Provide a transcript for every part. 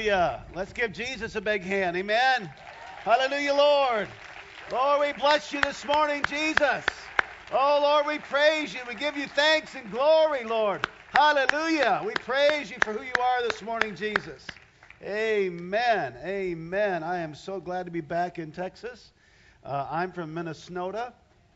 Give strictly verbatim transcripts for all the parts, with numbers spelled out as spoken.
Hallelujah. Let's give Jesus a big hand. Amen. Hallelujah, Lord. Lord, we bless you this morning, Jesus. Oh, Lord, we praise you. We give you thanks and glory, Lord. Hallelujah. We praise you for who you are this morning, Jesus. Amen. Amen. I am so glad to be back in Texas. Uh, I'm from Minnesota.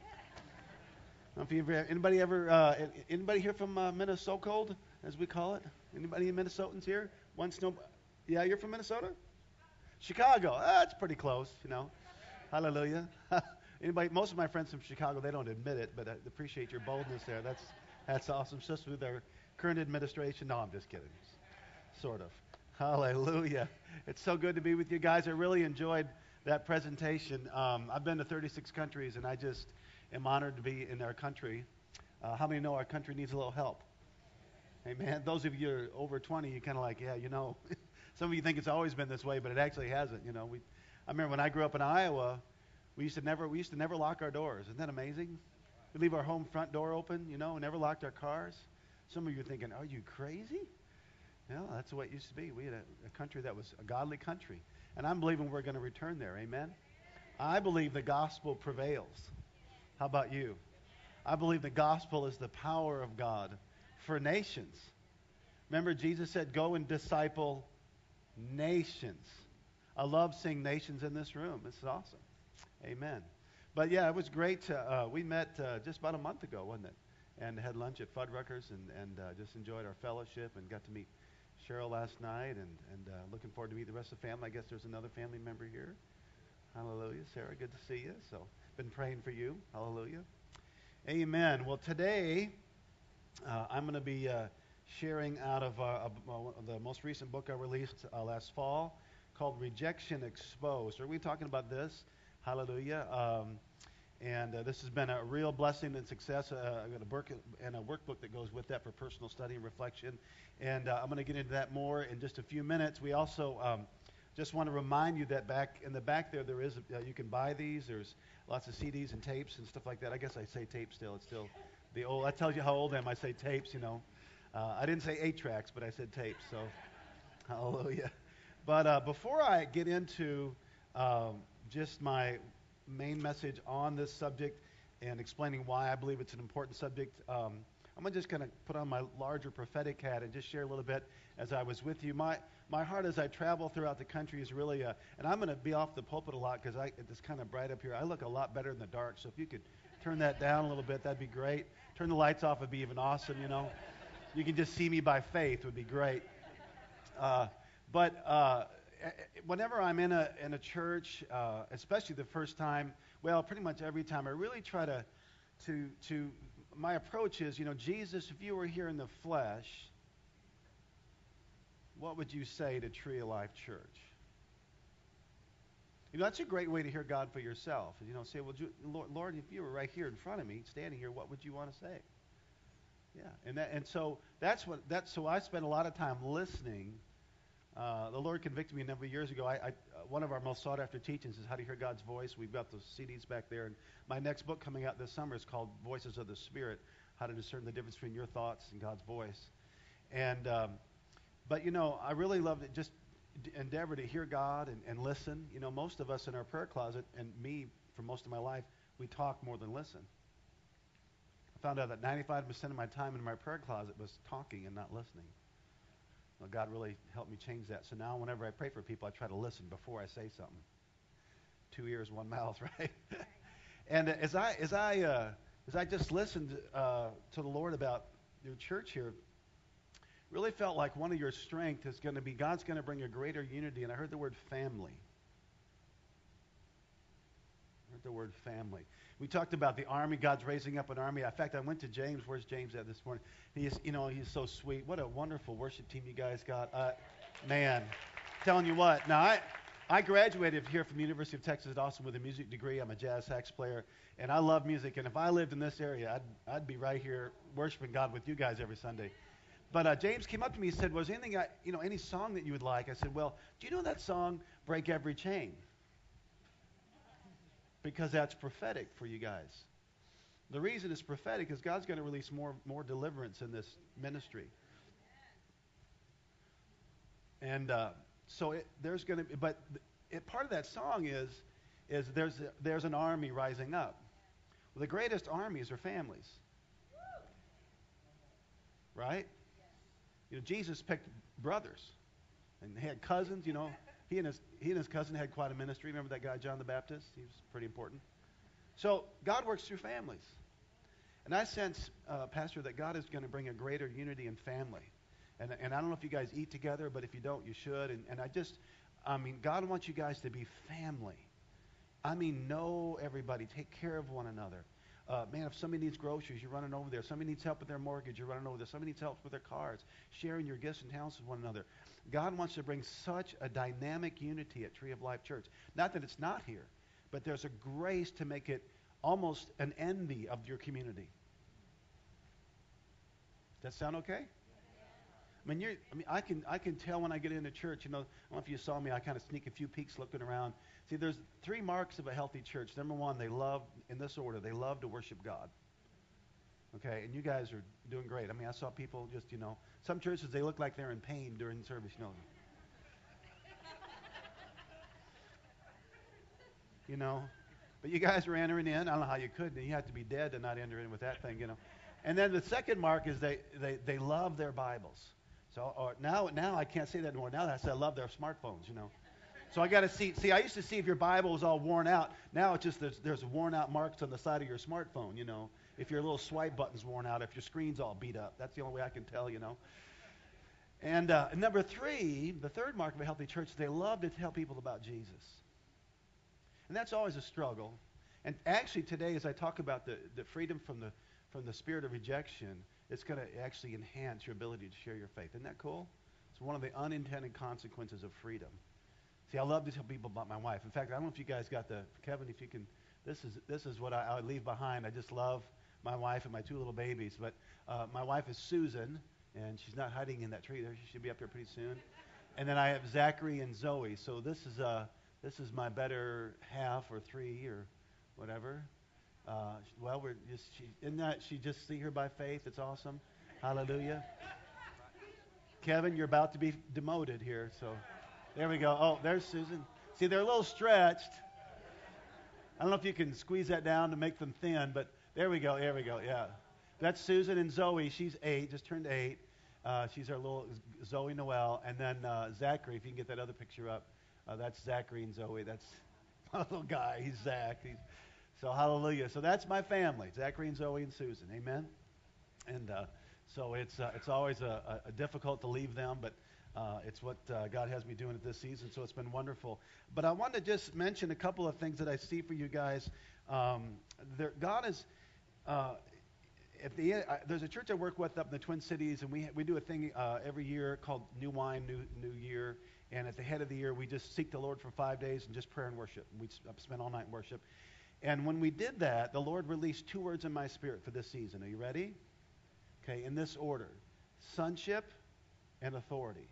I don't know if you've, anybody ever, uh, anybody here from uh, Minnesota cold, as we call it? Anybody Minnesotans here? One snow, yeah, you're from Minnesota? Chicago. Ah, that's pretty close, you know. Hallelujah. Anybody? Most of my friends from Chicago, they don't admit it, but I appreciate your boldness there. That's that's awesome. Just with our current administration. No, I'm just kidding. Sort of. Hallelujah. It's so good to be with you guys. I really enjoyed that presentation. Um, I've been to thirty-six countries, and I just am honored to be in our country. Uh, how many know our country needs a little help? Amen. Those of you who are over twenty, you kind of like, yeah, you know. Some of you think it's always been this way, but it actually hasn't. You know, we. I remember when I grew up in Iowa, we used to never we used to never lock our doors. Isn't that amazing? We leave our home front door open, you know, never locked our cars. Some of you are thinking, are you crazy? No, that's the way it used to be. We had a, a country that was a godly country, and I'm believing we're going to return there. Amen. I believe the gospel prevails. How about you? I believe the gospel is the power of God for nations. Remember, Jesus said, go and disciple nations. I love seeing nations in this room. This is awesome. Amen. But yeah, it was great. To, uh, we met uh, just about a month ago, wasn't it? And had lunch at Fuddruckers and, and uh, just enjoyed our fellowship and got to meet Cheryl last night and, and uh, looking forward to meet the rest of the family. I guess there's another family member here. Hallelujah. Sarah, good to see you. So been praying for you. Hallelujah. Amen. Well, today uh, I'm going to be uh, sharing out of uh, uh, the most recent book I released uh, last fall called Rejection Exposed. Are we talking about this? Hallelujah. Um, and uh, this has been a real blessing and success. Uh, I've got a book and a workbook that goes with that for personal study and reflection. And uh, I'm going to get into that more in just a few minutes. We also um, just want to remind you that back in the back there, there is uh, you can buy these. There's lots of C Ds and tapes and stuff like that. I guess I say tapes still. It's still the old. That tells you how old I am. I say tapes, you know. Uh, I didn't say eight tracks, but I said tapes. So, hallelujah. But uh, before I get into um, just my main message on this subject and explaining why I believe it's an important subject, um, I'm going to just kind of put on my larger prophetic hat and just share a little bit as I was with you. My my heart as I travel throughout the country is really, uh, and I'm going to be off the pulpit a lot because it's kind of bright up here. I look a lot better in the dark, so if you could turn that down a little bit, that'd be great. Turn the lights off would be even awesome, you know. You can just see me by faith would be great. Uh, but uh, whenever I'm in a in a church, uh, especially the first time, well, pretty much every time, I really try to to to. My approach is, you know, Jesus, if you were here in the flesh, what would you say to Tree of Life Church? You know, that's a great way to hear God for yourself. You know, say, well, Lord, if you were right here in front of me, standing here, what would you want to say? Yeah, and that, and so that's what that's. So I spend a lot of time listening. Uh, the Lord convicted me a number of years ago. I, I, uh, one of our most sought-after teachings is how to hear God's voice. We've got those C Ds back there. And my next book coming out this summer is called Voices of the Spirit, How to Discern the Difference Between Your Thoughts and God's Voice. And um, But, you know, I really love to just d- endeavor to hear God and, and listen. You know, most of us in our prayer closet, and me for most of my life, we talk more than listen. I found out that ninety-five percent of my time in my prayer closet was talking and not listening. Well, God really helped me change that. So now whenever I pray for people, I try to listen before I say something. Two ears, one mouth, right? And uh, as I as I uh, as I just listened uh, to the Lord about your church here, really felt like one of your strengths is going to be God's going to bring a greater unity. And I heard the word family. I heard the word family. We talked about the army. God's raising up an army. In fact, I went to James. Where's James at this morning? He's, you know, he's so sweet. What a wonderful worship team you guys got. Uh, man, telling you what. Now, I, I graduated here from the University of Texas at Austin with a music degree. I'm a jazz sax player, and I love music. And if I lived in this area, I'd, I'd be right here worshiping God with you guys every Sunday. But uh, James came up to me and said, was there anything, I, you know, any song that you would like? I said, well, do you know that song, Break Every Chain? Because that's prophetic for you guys. The reason it's prophetic is God's going to release more more deliverance in this ministry. And uh, so it, there's going to be, but it, part of that song is, is there's a, there's an army rising up. Well, the greatest armies are families, right? You know, Jesus picked brothers, and he had cousins. You know, he and his he and his cousin had quite a ministry. Remember that guy John the Baptist? He was pretty important. So God works through families, and I sense, uh, Pastor, that God is going to bring a greater unity in family. And and I don't know if you guys eat together, but if you don't, you should. And and I just, I mean, God wants you guys to be family. I mean, know everybody, take care of one another. Uh, man, if somebody needs groceries, you're running over there. Somebody needs help with their mortgage, you're running over there. Somebody needs help with their cars, sharing your gifts and talents with one another. God wants to bring such a dynamic unity at Tree of Life Church. Not that it's not here, but there's a grace to make it almost an envy of your community. Does that sound okay? I mean, you're, I mean, I can I can tell when I get into church. You know, I don't know if you saw me. I kind of sneak a few peeks looking around. See, there's three marks of a healthy church. Number one, they love, in this order, they love to worship God. Okay, and you guys are doing great. I mean, I saw people just, you know, some churches, they look like they're in pain during service. You know, you know, but you guys are entering in. I don't know how you could. You have to be dead to not enter in with that thing, you know. And then the second mark is they they, they love their Bibles. So or now now I can't say that anymore. Now I say I love their smartphones, you know. So I got to see. See, I used to see if your Bible was all worn out. Now it's just there's, there's worn out marks on the side of your smartphone, you know. If your little swipe button's worn out, if your screen's all beat up. That's the only way I can tell, you know. And, uh, and number three, the third mark of a healthy church, they love to tell people about Jesus. And that's always a struggle. And actually today, as I talk about the, the freedom from the from the spirit of rejection, it's going to actually enhance your ability to share your faith. Isn't that cool? It's one of the unintended consequences of freedom. See, I love to tell people about my wife. In fact, I don't know if you guys got the, Kevin, if you can, this is this is what I, I would leave behind. I just love my wife and my two little babies. But uh, my wife is Susan, and she's not hiding in that tree there. She should be up here pretty soon. And then I have Zachary and Zoe. So this is uh, this is my better half or three or whatever. Uh, well, we're just, she, isn't that, she just see her by faith? It's awesome. Hallelujah. Kevin, you're about to be demoted here, so there we go. Oh, there's Susan. See, they're a little stretched. I don't know if you can squeeze that down to make them thin, but there we go, there we go, yeah. That's Susan and Zoe. She's eight, just turned eight. Uh, she's our little Zoe Noel. And then uh, Zachary, if you can get that other picture up, uh, that's Zachary and Zoe. That's my little guy. He's Zach. He's, So hallelujah. So that's my family, Zachary and Zoe and Susan. Amen. And uh, so it's uh, it's always a, a, a difficult to leave them, but uh, it's what uh, God has me doing at this season. So it's been wonderful. But I want to just mention a couple of things that I see for you guys. Um, there, God is. Uh, at the end, uh, there's a church I work with up in the Twin Cities, and we we do a thing uh, every year called New Wine, New New Year. And at the head of the year, we just seek the Lord for five days and just prayer and worship. We spend all night in worship. And when we did that, the Lord released two words in my spirit for this season. Are you ready? Okay, in this order. Sonship and authority.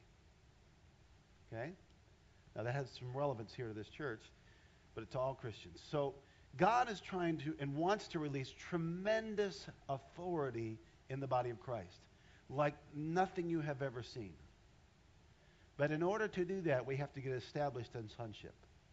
Okay? Now that has some relevance here to this church, but it's all Christians. So God is trying to and wants to release tremendous authority in the body of Christ, like nothing you have ever seen. But in order to do that, we have to get established in sonship.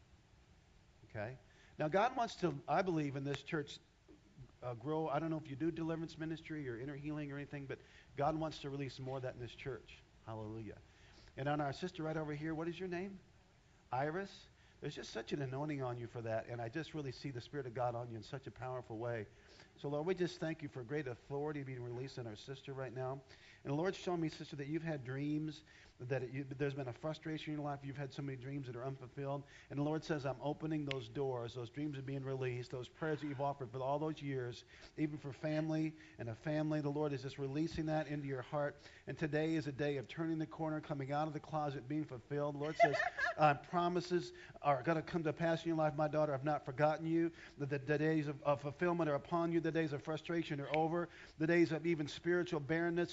Okay? Now, God wants to, I believe, in this church uh, grow. I don't know if you do deliverance ministry or inner healing or anything, but God wants to release more of that in this church. Hallelujah. And on our sister right over here, what is your name? Iris. There's just such an anointing on you for that, and I just really see the Spirit of God on you in such a powerful way. So, Lord, we just thank you for great authority being released in our sister right now. And the Lord's showing me, sister, that you've had dreams, that it, you, there's been a frustration in your life. You've had so many dreams that are unfulfilled. And the Lord says, I'm opening those doors. Those dreams are being released. Those prayers that you've offered for all those years, even for family and a family, the Lord is just releasing that into your heart. And today is a day of turning the corner, coming out of the closet, being fulfilled. The Lord says, uh, promises are going to come to pass in your life. My daughter, I've not forgotten you. The, the, the days of, of fulfillment are upon you. The days of frustration are over. The days of even spiritual barrenness and dryness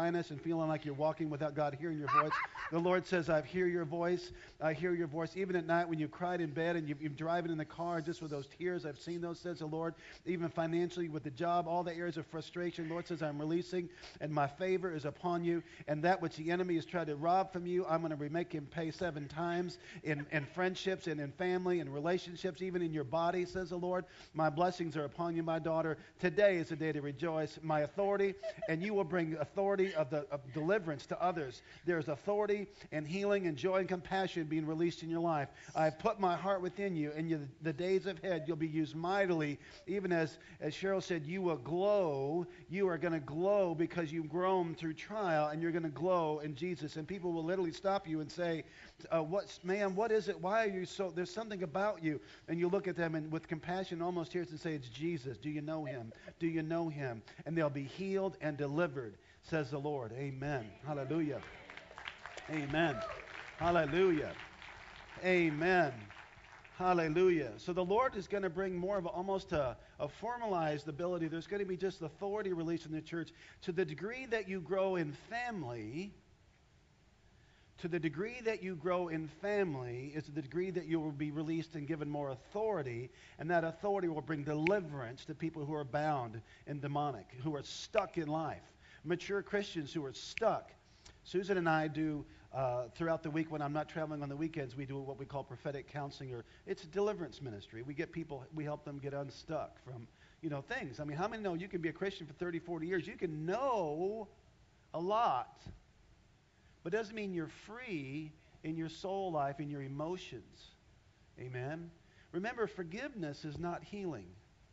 dryness and feeling like you're walking without God hearing your voice, the Lord says, I hear your voice. I hear your voice. Even at night when you cried in bed and you, you're driving in the car just with those tears, I've seen those, says the Lord. Even financially with the job, all the areas of frustration, Lord says, I'm releasing and my favor is upon you. And that which the enemy has tried to rob from you, I'm going to make him pay seven times in, in friendships and in family and relationships, even in your body, says the Lord. My blessings are upon you, my daughter. Today is the day to rejoice. My authority, and you will bring authority of the of deliverance to others. There is authority and healing and joy and compassion being released in your life. I've put my heart within you, and you, the days ahead you'll be used mightily. Even as, as Cheryl said, you will glow. You are going to glow because you've grown through trial, and you're going to glow in Jesus. And people will literally stop you and say, uh, "What's, ma'am, what is it? Why are you so, there's something about you." And you look at them and with compassion, almost tears, and say, "It's Jesus. Do you know him? Do you know him?" And they'll be healed and delivered, says the Lord. Amen. Hallelujah. Amen. Hallelujah. Amen. Hallelujah. So the Lord is going to bring more of a, almost a, a formalized ability. There's going to be just authority released in the church to the degree that you grow in family. To the degree that you grow in family is the degree that you will be released and given more authority, and that authority will bring deliverance to people who are bound and demonic, who are stuck in life. Mature Christians who are stuck. Susan and I do, uh, throughout the week when I'm not traveling on the weekends, we do what we call prophetic counseling, or it's a deliverance ministry. We get people, we help them get unstuck from, you know, things. I mean, how many know you can be a Christian for thirty, forty years? You can know a lot, but it doesn't mean you're free in your soul life, in your emotions. Amen? Remember, forgiveness is not healing.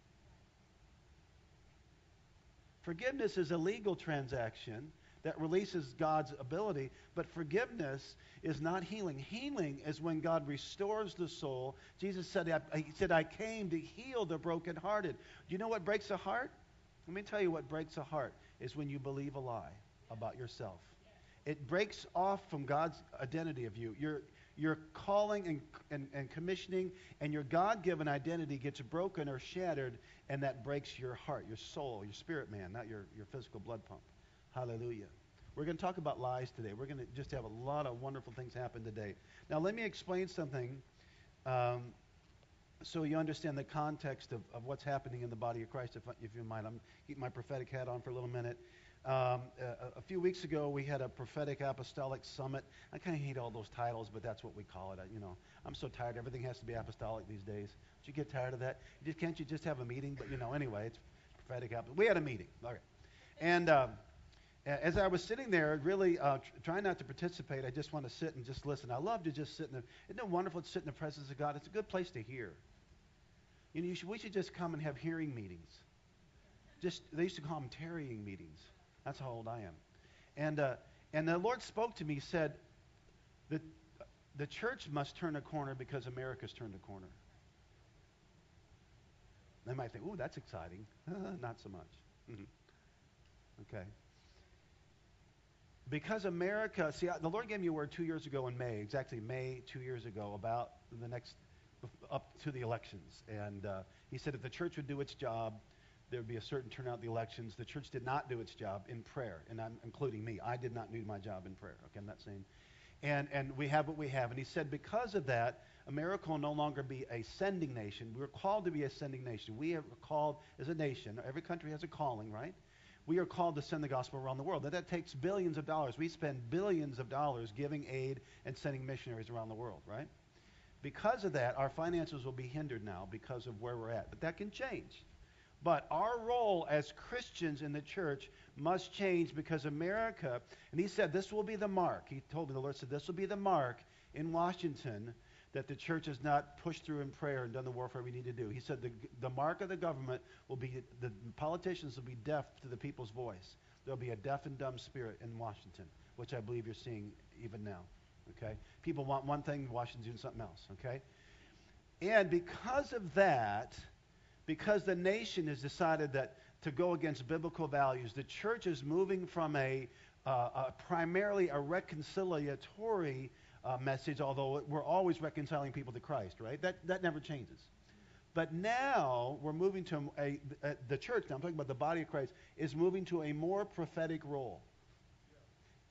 Forgiveness is a legal transaction that releases God's ability, but forgiveness is not healing. Healing is when God restores the soul. Jesus said, I, he said, I came to heal the brokenhearted. Do you know what breaks a heart? Let me tell you what breaks a heart is when you believe a lie about yourself. It breaks off from God's identity of you. Your, your calling and, and, and commissioning and your God-given identity gets broken or shattered, and that breaks your heart, your soul, your spirit man, not your, your physical blood pump. Hallelujah. We're going to talk about lies today. We're going to just have a lot of wonderful things happen today. Now, let me explain something um, so you understand the context of, of what's happening in the body of Christ, if, if you mind. I'm keep my prophetic hat on for a little minute. Um, a, a few weeks ago, we had a prophetic apostolic summit. I kind of hate all those titles, but that's what we call it. I, you know, I'm so tired. Everything has to be apostolic these days. Don't you get tired of that? You just, can't you just have a meeting? But, you know, anyway, it's prophetic apostolic. We had a meeting. Okay. And um, as I was sitting there, really uh, tr- trying not to participate, I just want to sit and just listen. I love to just sit in the, isn't it wonderful to sit in the presence of God? It's a good place to hear. You know, you should, we should just come and have hearing meetings. Just, they used to call them tarrying meetings. That's how old I am. And uh, and the Lord spoke to me, said that the church must turn a corner because America's turned a corner. They might think, ooh, that's exciting. Not so much. Mm-hmm. Okay. Because America, see, the Lord gave me a word two years ago in May, exactly May two years ago, about the next, up to the elections. And uh, he said if the church would do its job, there would be a certain turnout in the elections. The church did not do its job in prayer, and I'm including me. I did not do my job in prayer. Okay, I'm not saying. And and we have what we have. And he said because of that, America will no longer be a sending nation. We're called to be a sending nation. We are called as a nation. Every country has a calling, right? We are called to send the gospel around the world. Now, that takes billions of dollars. We spend billions of dollars giving aid and sending missionaries around the world, right? Because of that, our finances will be hindered now because of where we're at. But that can change. But our role as Christians in the church must change because America, and he said this will be the mark. He told me, the Lord said, this will be the mark in Washington that the church has not pushed through in prayer and done the warfare we need to do. He said the, the mark of the government will be, the politicians will be deaf to the people's voice. There'll be a deaf and dumb spirit in Washington, which I believe you're seeing even now. Okay? People want one thing, Washington's doing something else. Okay? And because of that, because the nation has decided that to go against biblical values, the church is moving from a, uh, a primarily a reconciliatory uh, message, although we're always reconciling people to Christ, right? That that never changes. But now we're moving to a, a the church. Now I'm talking about the body of Christ is moving to a more prophetic role.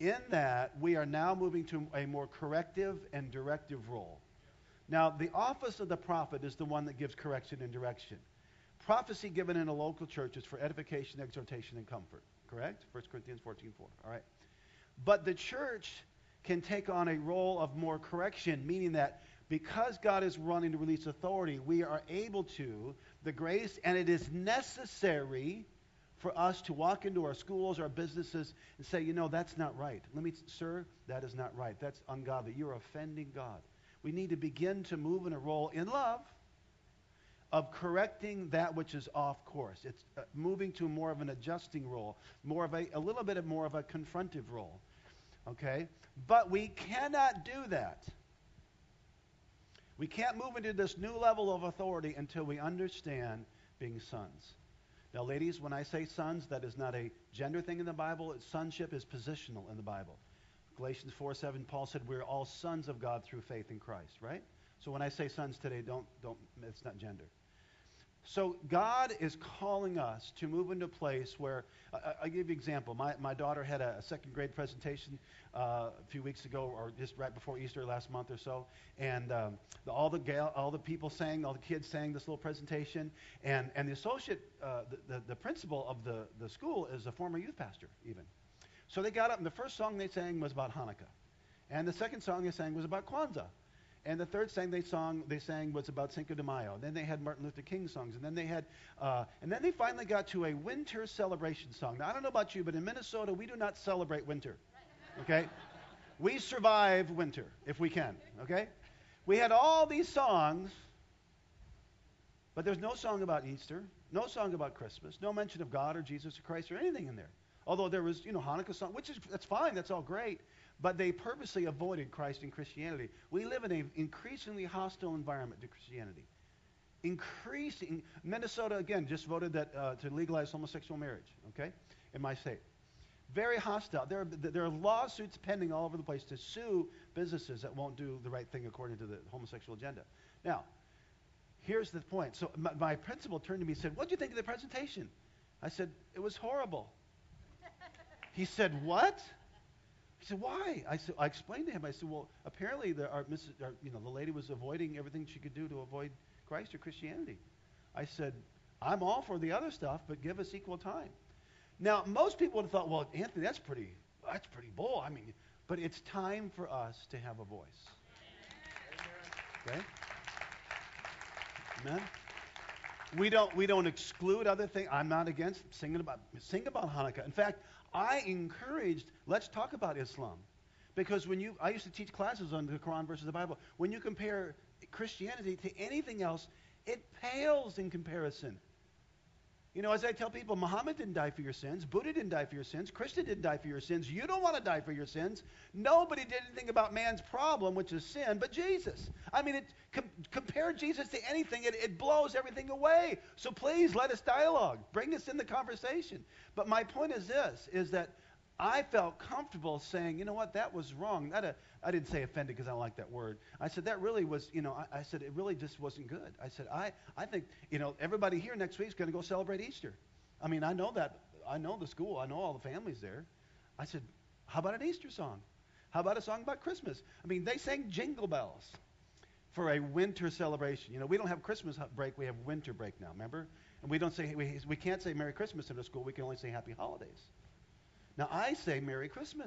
In that, we are now moving to a more corrective and directive role. Now, the office of the prophet is the one that gives correction and direction. Prophecy given in a local church is for edification, exhortation, and comfort. Correct? First Corinthians fourteen four. All right. But the church can take on a role of more correction, meaning that because God is running to release authority, we are able to, the grace, and it is necessary for us to walk into our schools, our businesses, and say, you know, that's not right. Let me, sir, that is not right. That's ungodly. You're offending God. We need to begin to move in a role in love of correcting that which is off course. It's uh, moving to more of an adjusting role, more of a, a little bit of more of a confrontive role. Okay? But we cannot do that. We can't move into this new level of authority until we understand being sons. Now, ladies, when I say sons, that is not a gender thing in the Bible. It's sonship is positional in the Bible. Galatians four seven, Paul said we're all sons of God through faith in Christ, right? So when I say sons today, don't, don't, it's not gender. So God is calling us to move into a place where, uh, I'll give you an example. My, my daughter had a, a second grade presentation uh, a few weeks ago, or just right before Easter last month or so. And um, the, all, the gal, all the people sang, all the kids sang this little presentation. And, and the associate, uh, the, the, the principal of the, the school is a former youth pastor even. So they got up, and the first song they sang was about Hanukkah. And the second song they sang was about Kwanzaa. And the third song they song they sang was about Cinco de Mayo. Then they had Martin Luther King songs, and then they had, uh, and then they finally got to a winter celebration song. Now I don't know about you, but in Minnesota we do not celebrate winter. Okay, we survive winter if we can. Okay, we had all these songs, but there's no song about Easter, no song about Christmas, no mention of God or Jesus or Christ or anything in there. Although there was, you know, Hanukkah song, which is that's fine, that's all great. But they purposely avoided Christ and Christianity. We live in an increasingly hostile environment to Christianity. Increasing. Minnesota, again, just voted that uh, to legalize homosexual marriage, okay, in my state. Very hostile. There are, there are lawsuits pending all over the place to sue businesses that won't do the right thing according to the homosexual agenda. Now, here's the point. So my, my principal turned to me and said, what did you think of the presentation? I said, it was horrible. He said, what? He said, why? I said, I explained to him. I said, well, apparently the, our, Missus Our, you know, the lady was avoiding everything she could do to avoid Christ or Christianity. I said, I'm all for the other stuff, but give us equal time. Now, most people would have thought, well, Anthony, that's pretty, that's pretty bold. I mean, but it's time for us to have a voice. Okay? Amen. We don't we don't exclude other things. I'm not against singing about sing about Hanukkah. In fact, I encouraged, let's talk about Islam. Because when you, I used to teach classes on the Quran versus the Bible. When you compare Christianity to anything else, it pales in comparison. You know, as I tell people, Muhammad didn't die for your sins. Buddha didn't die for your sins. Krishna didn't die for your sins. You don't want to die for your sins. Nobody did anything about man's problem, which is sin, but Jesus. I mean, it, com- compare Jesus to anything, it, it blows everything away. So please, let us dialogue. Bring us in the conversation. But my point is this, is that I felt comfortable saying, you know what, that was wrong. Not a, I didn't say offended because I don't like that word. I said, that really was, you know, I, I said, it really just wasn't good. I said, I, I think, you know, everybody here next week is going to go celebrate Easter. I mean, I know that. I know the school. I know all the families there. I said, how about an Easter song? How about a song about Christmas? I mean, they sang Jingle Bells for a winter celebration. You know, we don't have Christmas break. We have winter break now, remember? And we don't say, we, we can't say Merry Christmas in the school. We can only say Happy Holidays. Now, I say Merry Christmas.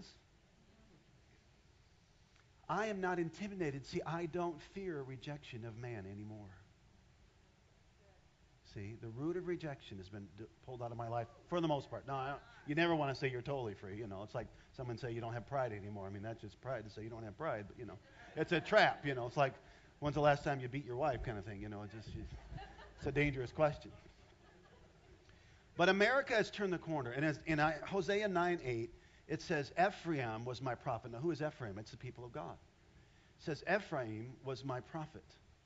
I am not intimidated. See, I don't fear rejection of man anymore. See, the root of rejection has been d- pulled out of my life for the most part. No, I don't, you never want to say you're totally free. You know, it's like someone say you don't have pride anymore. I mean, that's just pride to say you don't have pride. But, you know, it's a trap. You know, it's like, when's the last time you beat your wife kind of thing. You know, it's just, it's a dangerous question. But America has turned the corner. And as in Hosea nine eight, it says, Ephraim was my prophet. Now, who is Ephraim? It's the people of God. It says, Ephraim was my prophet.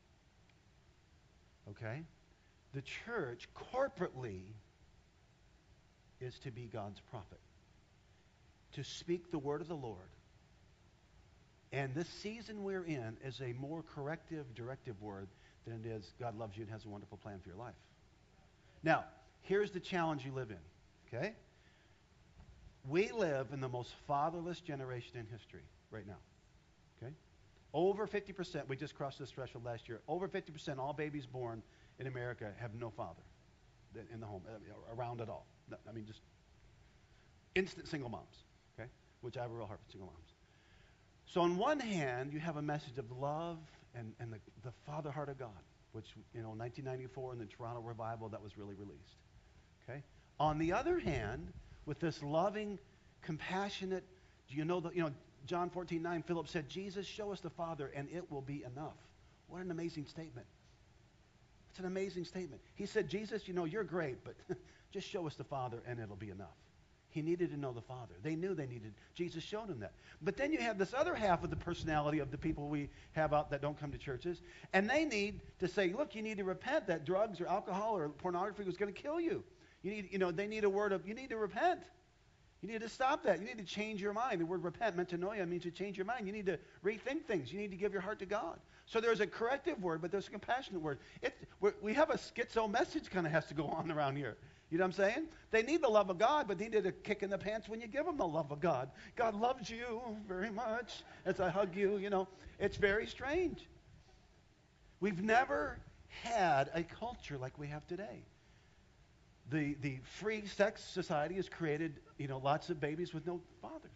Okay? The church, corporately, is to be God's prophet. To speak the word of the Lord. And this season we're in is a more corrective, directive word than it is God loves you and has a wonderful plan for your life. Now, here's the challenge you live in, okay? We live in the most fatherless generation in history right now. Okay? Over fifty percent, we just crossed this threshold last year, over fifty percent all babies born in America have no father in the home, uh, around at all. No, I mean, just instant single moms, okay? Which I have a real heart for single moms. So on one hand, you have a message of love and, and the, the father heart of God, which, you know, nineteen ninety-four in the Toronto revival, that was really released, okay? On the other hand, with this loving, compassionate, do you know that, you know, John fourteen nine, Philip said, Jesus, show us the Father, and it will be enough. What an amazing statement. It's an amazing statement. He said, Jesus, you know, you're great, but just show us the Father, and it'll be enough. He needed to know the Father. They knew they needed. Jesus showed them that. But then you have this other half of the personality of the people we have out that don't come to churches, and they need to say, look, you need to repent that drugs or alcohol or pornography was going to kill you. You need, you know, they need a word of, you need to repent. You need to stop that. You need to change your mind. The word repent, metanoia, means to change your mind. You need to rethink things. You need to give your heart to God. So there's a corrective word, but there's a compassionate word. It, we have a schizo message kind of has to go on around here. You know what I'm saying? They need the love of God, but they need a kick in the pants when you give them the love of God. God loves you very much as I hug you. You know, it's very strange. We've never had a culture like we have today. The the free sex society has created, you know, lots of babies with no fathers.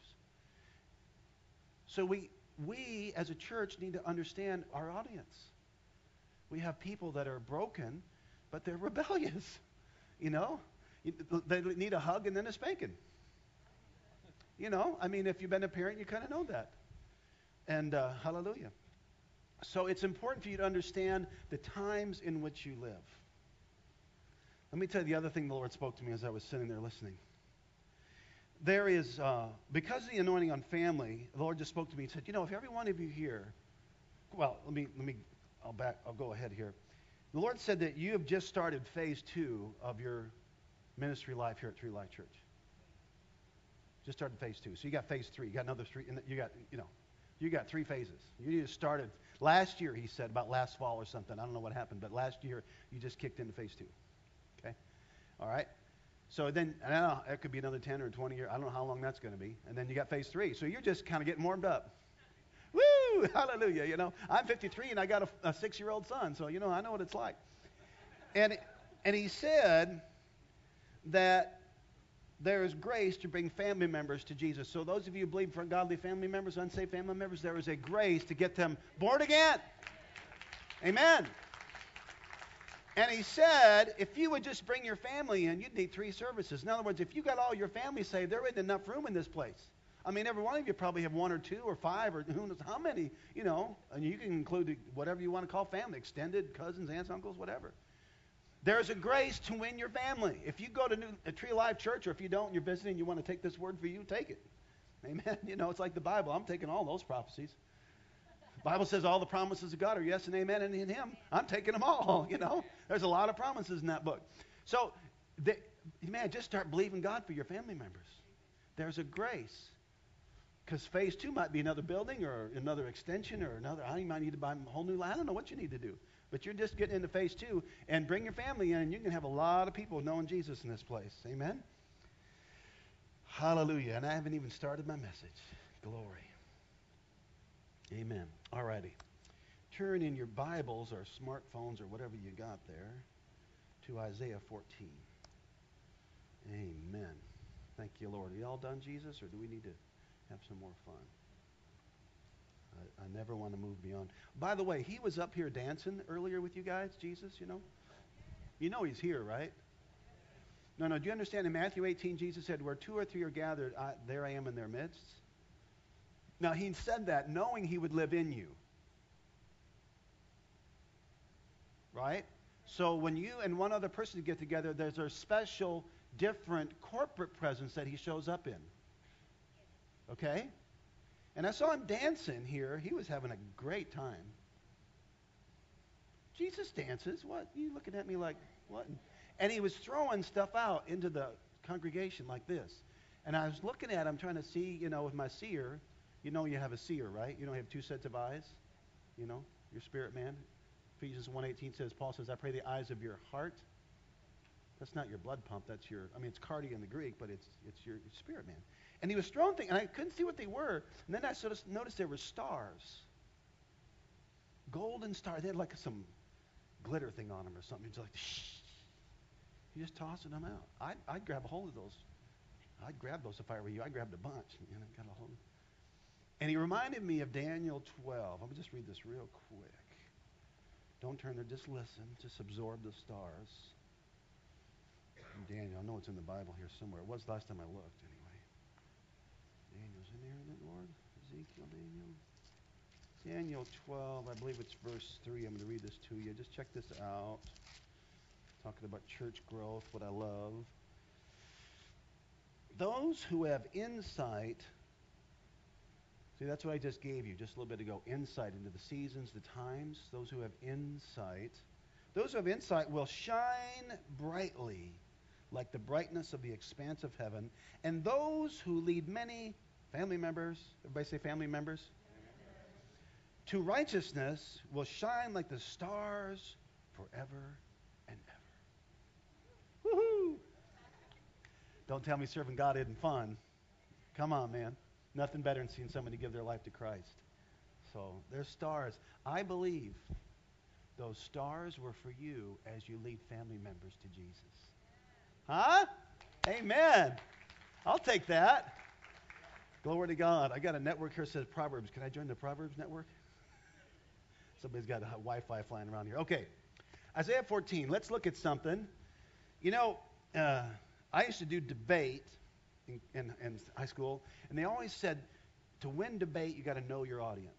So we we as a church need to understand our audience. We have people that are broken, but they're rebellious. You know, they need a hug and then a spanking. You know, I mean, if you've been a parent, you kind of know that. And uh, hallelujah. So it's important for you to understand the times in which you live. Let me tell you the other thing the Lord spoke to me as I was sitting there listening. There is, uh, because of the anointing on family, the Lord just spoke to me and said, you know, if every one of you here, well, let me, let me, I'll back, I'll go ahead here. The Lord said that you have just started phase two of your ministry life here at Tree Life Church. Just started phase two. So you got phase three. You got another three. And you got, you know, you got three phases. You just started last year. He said about last fall or something. I don't know what happened, but last year you just kicked into phase two. Okay, all right. So then, I don't know, it could be another ten or twenty years. I don't know how long that's going to be. And then you got phase three. So you're just kind of getting warmed up. Woo! Hallelujah. You know, I'm fifty-three and I got a, a six-year-old son, so you know I know what it's like. And and he said that there is grace to bring family members to Jesus. So those of you who believe for godly family members, unsaved family members, there is a grace to get them born again. Amen. And he said, if you would just bring your family in, you'd need three services. In other words, if you got all your family saved, there isn't enough room in this place. I mean, every one of you probably have one or two or five or who knows how many, you know, and you can include whatever you want to call family, extended, cousins, aunts, uncles, whatever. There's a grace to win your family. If you go to New, a Tree of Life Church, or if you don't and you're visiting, you want to take this word for you, take it. Amen. You know, it's like the Bible. I'm taking all those prophecies. The Bible says all the promises of God are yes and amen, and in him, I'm taking them all, you know. There's a lot of promises in that book. So, the, man, just start believing God for your family members. There's a grace. Because phase two might be another building or another extension or another, I might need to buy a whole new line. I don't know what you need to do. But you're just getting into phase two, and bring your family in, and you can have a lot of people knowing Jesus in this place. Amen? Hallelujah. And I haven't even started my message. Glory. Amen. All righty. Turn in your Bibles or smartphones or whatever you got there to Isaiah fourteen. Amen. Thank you, Lord. Are you all done, Jesus, or do we need to have some more fun? I, I never want to move beyond. By the way, he was up here dancing earlier with you guys, Jesus, you know? You know he's here, right? No, no, do you understand? In Matthew eighteen, Jesus said, where two or three are gathered, I, there I am in their midst. Now, he said that knowing he would live in you. Right? So when you and one other person get together, there's a special, different corporate presence that he shows up in. Okay? And I saw him dancing here. He was having a great time. Jesus dances. What? You looking at me like, what? And he was throwing stuff out into the congregation like this. And I was looking at him trying to see, you know, with my seer. You know you have a seer, right? You know you have two sets of eyes. You know, your spirit man. Ephesians one eighteen says, Paul says, I pray the eyes of your heart That's not your blood pump. That's your, I mean, it's cardia in the Greek, but it's it's your spirit man. And he was throwing things, and I couldn't see what they were. And then I sort of noticed there were stars. Golden stars. They had like some glitter thing on them or something. He's like, shh. He just tossing them out. I'd, I'd grab a hold of those. I'd grab those if I were you. I grabbed a bunch. And I got a hold. And he reminded me of Daniel twelve. Let me just read this real quick. Don't turn there. Just listen. Just absorb the stars. Daniel, I know it's in the Bible here somewhere. It was last time I looked, anyway. Daniel's in there, isn't it, Lord? Ezekiel, Daniel. Daniel twelve, I believe it's verse three. I'm going to read this to you. Just check this out. Talking about church growth, what I love. Those who have insight, see, that's what I just gave you just a little bit ago. Insight into the seasons, the times. Those who have insight. Those who have insight will shine brightly like the brightness of the expanse of heaven. And those who lead many family members, everybody say family members, to righteousness will shine like the stars forever and ever. Woohoo! Don't tell me serving God isn't fun. Come on, man. Nothing better than seeing somebody give their life to Christ. So there's stars. I believe those stars were for you as you lead family members to Jesus. Huh? Amen. I'll take that. Glory to God. I got a network here that says Proverbs. Can I join the Proverbs network? Somebody's got a Wi-Fi flying around here. Okay. Isaiah fourteen. Let's look at something. You know, uh, I used to do debate in, in, in high school, and they always said, to win debate, you got to know your audience.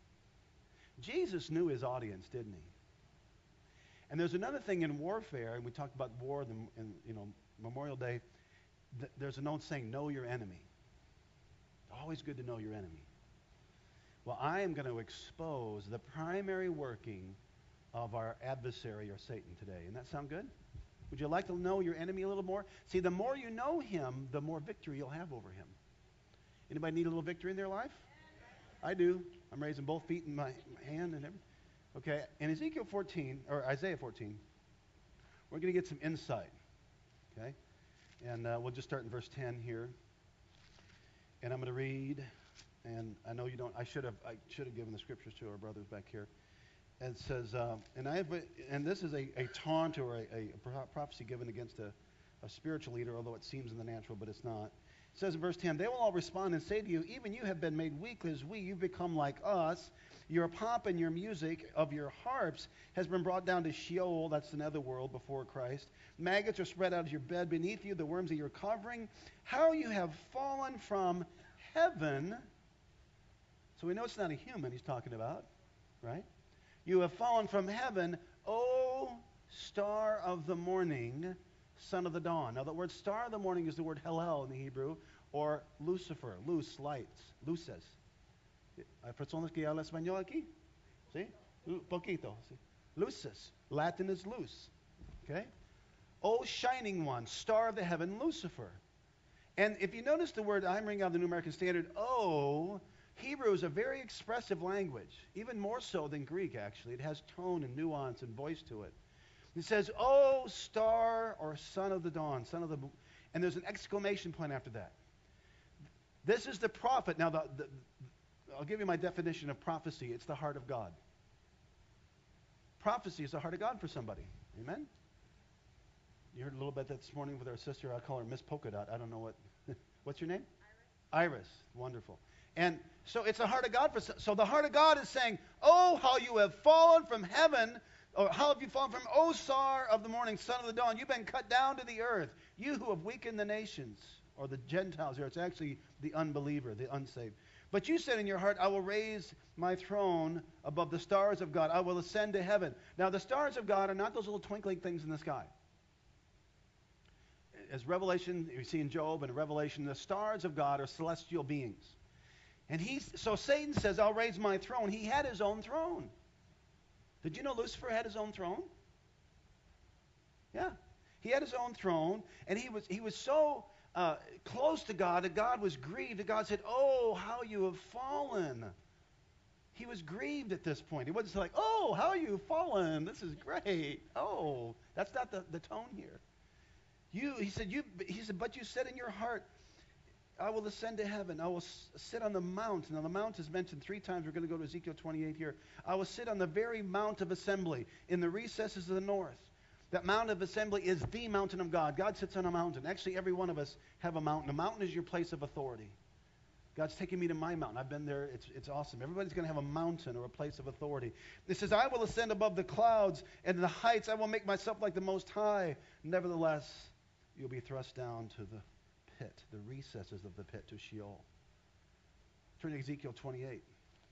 Jesus knew his audience, didn't he? And there's another thing in warfare, and we talked about war and, and you know, Memorial Day. Th- there's an old saying, know your enemy. Always good to know your enemy. Well, I am going to expose the primary working of our adversary, or Satan, today. Doesn't that sound good? Would you like to know your enemy a little more? See, the more you know him, the more victory you'll have over him. Anybody need a little victory in their life? I do. I'm raising both feet in my, my hand and everything. Okay, in Ezekiel fourteen, or Isaiah fourteen, we're going to get some insight. Okay, and uh, we'll just start in verse ten here. And I'm going to read, and I know you don't. I should have. I should have given the scriptures to our brothers back here. And it says, uh, and I have, and this is a, a taunt or a, a prophecy given against a, a spiritual leader, although it seems in the natural, but it's not. It says in verse ten, they will all respond and say to you, even you have been made weak as we. You've become like us. Your pomp and your music of your harps has been brought down to Sheol. That's another world before Christ. Maggots are spread out of your bed beneath you, the worms of your covering. How you have fallen from heaven. So we know it's not a human he's talking about, right? You have fallen from heaven, O star of the morning, son of the dawn. Now, the word star of the morning is the word Hallel in the Hebrew, or Lucifer, luz, lights, luces. ¿Hay personas que hablan español aquí? ¿Sí? Un poquito. ¿Sí? Luces. Latin is luz. Okay? O shining one, star of the heaven, Lucifer. And if you notice the word, I'm reading out of the New American Standard, O, Hebrew is a very expressive language, even more so than Greek, actually. It has tone and nuance and voice to it. It says, O star or son of the dawn, son of the, and there's an exclamation point after that. This is the prophet. Now, the, the, I'll give you my definition of prophecy. It's the heart of God. Prophecy is the heart of God for somebody. Amen? You heard a little bit this morning with our sister. I call her Miss Polka Dot. I don't know what. What's your name? Iris. Iris. Wonderful. And so it's the heart of God. For, so the heart of God is saying, oh, how you have fallen from heaven. Or how have you fallen from, O star of the morning, son of the dawn? You've been cut down to the earth. You who have weakened the nations, or the Gentiles here. It's actually the unbeliever, the unsaved. But you said in your heart, I will raise my throne above the stars of God. I will ascend to heaven. Now, the stars of God are not those little twinkling things in the sky. As Revelation, you see in Job and Revelation, the stars of God are celestial beings. And he's, so Satan says, I'll raise my throne. He had his own throne. Did you know Lucifer had his own throne? Yeah. He had his own throne, and he was he was so uh, close to God that God was grieved. That God said, oh, how you have fallen. He was grieved at this point. He wasn't like, oh, how you've fallen. This is great. Oh, that's not the, the tone here. You, he said, you, he said, but you said in your heart, I will ascend to heaven. I will s- sit on the mount. Now, the mount is mentioned three times. We're going to go to Ezekiel twenty-eight here. I will sit on the very mount of assembly in the recesses of the north. That mount of assembly is the mountain of God. God sits on a mountain. Actually, every one of us have a mountain. A mountain is your place of authority. God's taking me to my mountain. I've been there. It's, it's awesome. Everybody's going to have a mountain or a place of authority. It says, I will ascend above the clouds, and in the heights I will make myself like the Most High. Nevertheless, you'll be thrust down to the pit, the recesses of the pit, to Sheol. Turn to Ezekiel twenty-eight.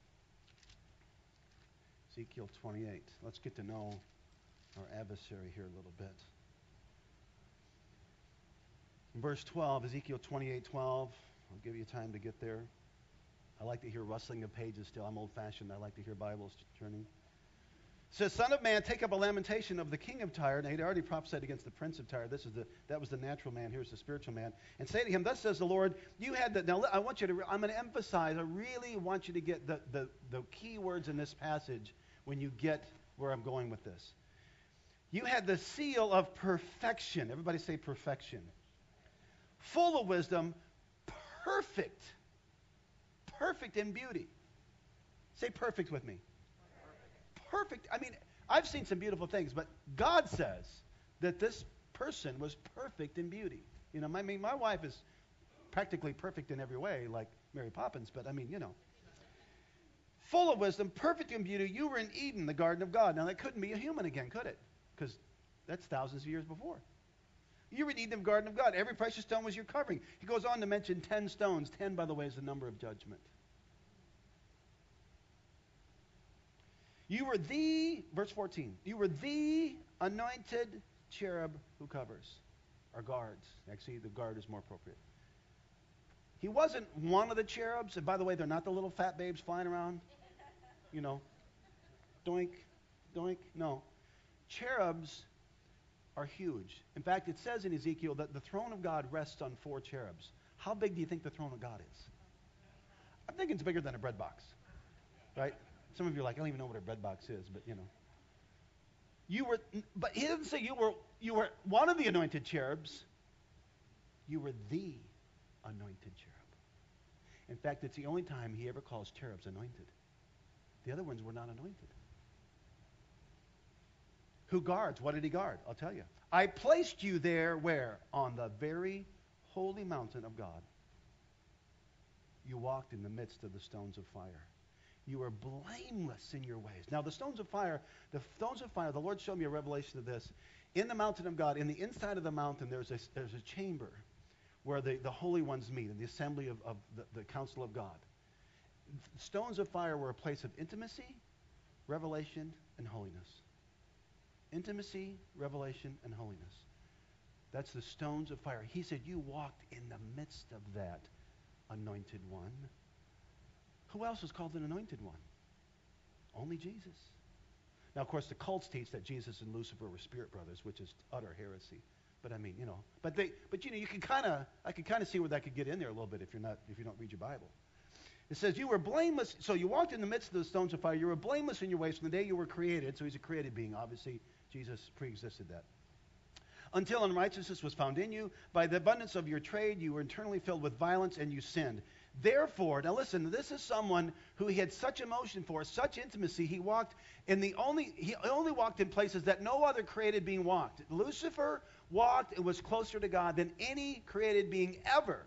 Ezekiel twenty-eight. Let's get to know our adversary here a little bit. In verse twelve, Ezekiel twenty-eight twelve. I'll give you time to get there. I like to hear rustling of pages still. I'm old-fashioned. I like to hear Bibles turning. It says, Son of man, take up a lamentation of the king of Tyre. Now, he'd already prophesied against the prince of Tyre. This is the that was the natural man. Here's the spiritual man. And say to him, thus says the Lord, you had the... Now, I want you to... I'm going to emphasize, I really want you to get the, the, the key words in this passage when you get where I'm going with this. You had the seal of perfection. Everybody say perfection. Full of wisdom, perfect. Perfect in beauty. Say perfect with me. Perfect. I mean, I've seen some beautiful things, but God says that this person was perfect in beauty. You know, I mean, my wife is practically perfect in every way, like Mary Poppins, but I mean, you know. Full of wisdom, perfect in beauty, you were in Eden, the garden of God. Now, that couldn't be a human again, could it? Because that's thousands of years before. You were in Eden, the garden of God. Every precious stone was your covering. He goes on to mention ten stones. Ten, by the way, is the number of judgment. You were the, verse fourteen, you were the anointed cherub who covers, or guards. Actually, the guard is more appropriate. He wasn't one of the cherubs. And by the way, they're not the little fat babes flying around. You know, doink, doink. No. Cherubs are huge. In fact, it says in Ezekiel that the throne of God rests on four cherubs. How big do you think the throne of God is? I'm thinking it's bigger than a bread box, right? Some of you are like, I don't even know what a bread box is, but you know. You were, but he doesn't say you were, you were one of the anointed cherubs. You were the anointed cherub. In fact, it's the only time he ever calls cherubs anointed. The other ones were not anointed. Who guards? What did he guard? I'll tell you. I placed you there where? On the very holy mountain of God. You walked in the midst of the stones of fire. You were blameless in your ways. Now, the stones of fire, the stones of fire, the Lord showed me a revelation of this. In the mountain of God, in the inside of the mountain, there's a, there's a chamber where the, the holy ones meet, in the assembly of, of the, the council of God. Stones of fire were a place of intimacy, revelation, and holiness. Intimacy, revelation, and holiness. That's the stones of fire. He said, you walked in the midst of that anointed one. Who else was called an anointed one? Only Jesus. Now, of course, the cults teach that Jesus and Lucifer were spirit brothers, which is utter heresy. But I mean, you know, but they, but you know, you can kind of, I can kind of see where that could get in there a little bit if you're not, if you don't read your Bible. It says you were blameless. So you walked in the midst of the stones of fire. You were blameless in your ways from the day you were created. So he's a created being. Obviously, Jesus pre-existed that. Until unrighteousness was found in you, by the abundance of your trade, you were internally filled with violence and you sinned. Therefore, now listen, this is someone who he had such emotion for, such intimacy. He walked in the only, he only walked in places that no other created being walked. Lucifer walked and was closer to God than any created being ever.